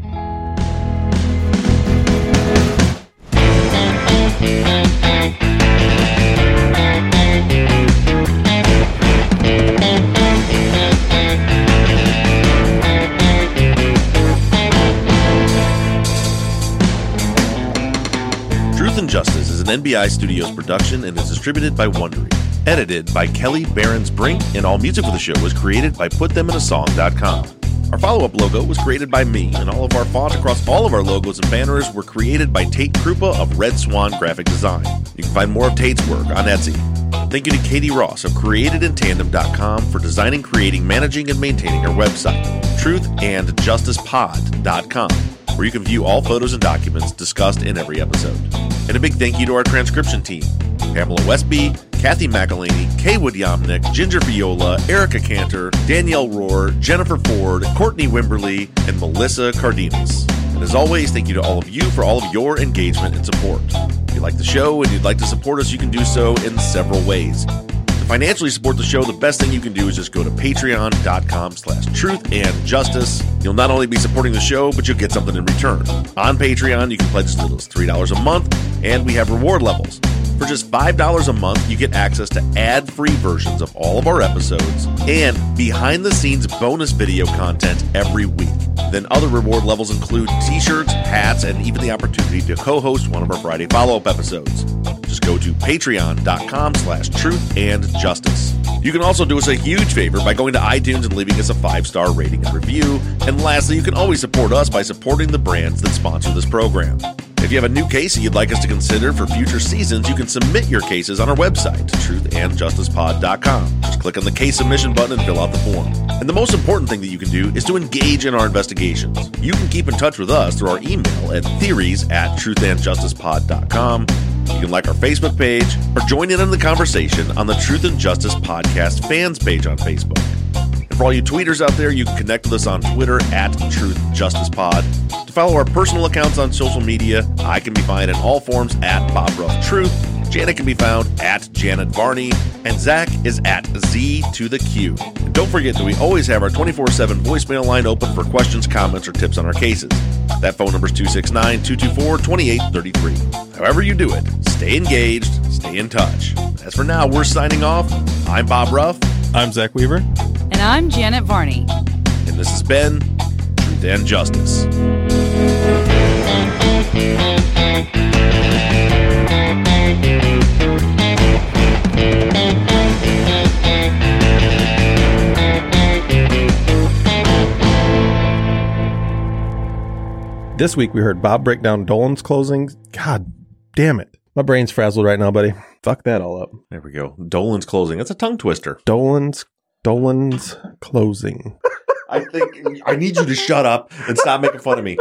Truth and Justice is an NBI Studios production and is distributed by Wondery. Edited by Kelly Behrens-Brink, and all music for the show was created by PutThemInASong.com. Our follow-up logo was created by me, and all of our font across all of our logos and banners were created by Tate Krupa of Red Swan Graphic Design. You can find more of Tate's work on Etsy. Thank you to Katie Ross of CreatedInTandem.com for designing, creating, managing, and maintaining our website, TruthAndJusticePod.com, where you can view all photos and documents discussed in every episode. And a big thank you to our transcription team, Pamela Westby, Kathy McElhaney, Kaywood Yomnick, Ginger Viola, Erica Cantor, Danielle Rohr, Jennifer Ford, Courtney Wimberly, and Melissa Cardenas. And as always, thank you to all of you for all of your engagement and support. If you like the show and you'd like to support us, you can do so in several ways. To financially support the show, the best thing you can do is just go to patreon.com/truthandjustice. You'll not only be supporting the show, but you'll get something in return. On Patreon, you can pledge as little as $3 a month, and we have reward levels. For just $5 a month, you get access to ad-free versions of all of our episodes and behind-the-scenes bonus video content every week. Then other reward levels include t-shirts, hats, and even the opportunity to co-host one of our Friday follow-up episodes. Just go to patreon.com/truthandjustice. You can also do us a huge favor by going to iTunes and leaving us a 5-star rating and review. And lastly, you can always support us by supporting the brands that sponsor this program. If you have a new case that you'd like us to consider for future seasons, you can submit your cases on our website, truthandjusticepod.com. Just click on the case submission button and fill out the form. And the most important thing that you can do is to engage in our investigations. You can keep in touch with us through our email at theories@truthandjusticepod.com. You can like our Facebook page or join in on the conversation on the Truth and Justice Podcast fans page on Facebook. And for all you tweeters out there, you can connect with us on Twitter @TruthJusticePod. To follow our personal accounts on social media, I can be found in all forms @BobRuffTruth. Janet can be found @JanetVarney, and Zach is @Z2TheQ. And don't forget that we always have our 24/7 voicemail line open for questions, comments, or tips on our cases. That phone number is 269-224-2833. However you do it, stay engaged, stay in touch. As for now, we're signing off. I'm Bob Ruff. I'm Zach Weaver. And I'm Janet Varney. And this has been Truth and Justice. This week we heard Bob break down Dolan's closing. God damn it. My brain's frazzled right now, buddy. Fuck that all up. There we go. Dolan's closing. That's a tongue twister. Dolan's closing. I think I need you to shut up and stop making fun of me.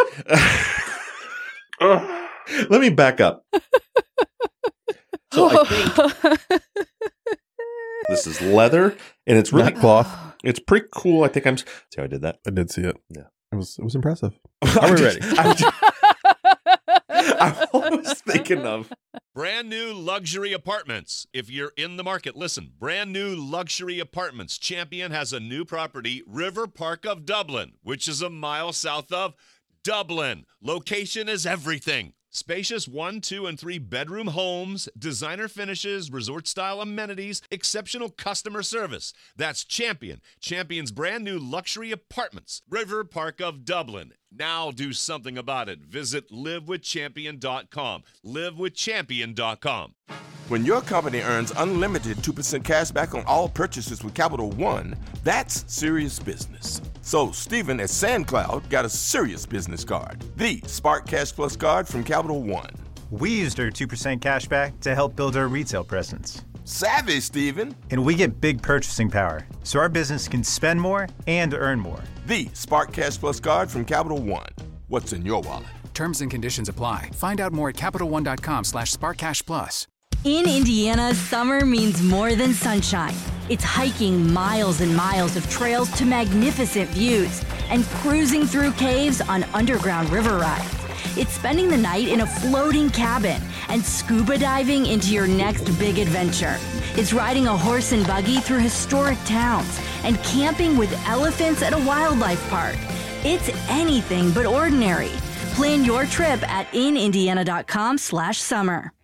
Let me back up. So I think this is leather, and it's really cloth. It's pretty cool. I think see how I did that? I did see it. Yeah. It was impressive. Are we ready? I was thinking of brand new luxury apartments. If you're in the market, listen. Brand new luxury apartments. Champion has a new property, River Park of Dublin, which is a mile south of Dublin. Location is everything. Spacious 1, 2, and 3 bedroom homes, designer finishes, resort-style amenities, exceptional customer service. That's Champion. Champion's brand new luxury apartments. River Park of Dublin. Now do something about it. Visit livewithchampion.com. Livewithchampion.com. When your company earns unlimited 2% cash back on all purchases with Capital One, that's serious business. So Stephen at SandCloud got a serious business card, the Spark Cash Plus card from Capital One. We used our 2% cash back to help build our retail presence. Savvy, Stephen. And we get big purchasing power, so our business can spend more and earn more. The Spark Cash Plus card from Capital One. What's in your wallet? Terms and conditions apply. Find out more at CapitalOne.com/SparkCashPlus. In Indiana, summer means more than sunshine. It's hiking miles and miles of trails to magnificent views and cruising through caves on underground river rides. It's spending the night in a floating cabin and scuba diving into your next big adventure. It's riding a horse and buggy through historic towns and camping with elephants at a wildlife park. It's anything but ordinary. Plan your trip at inindiana.com/summer.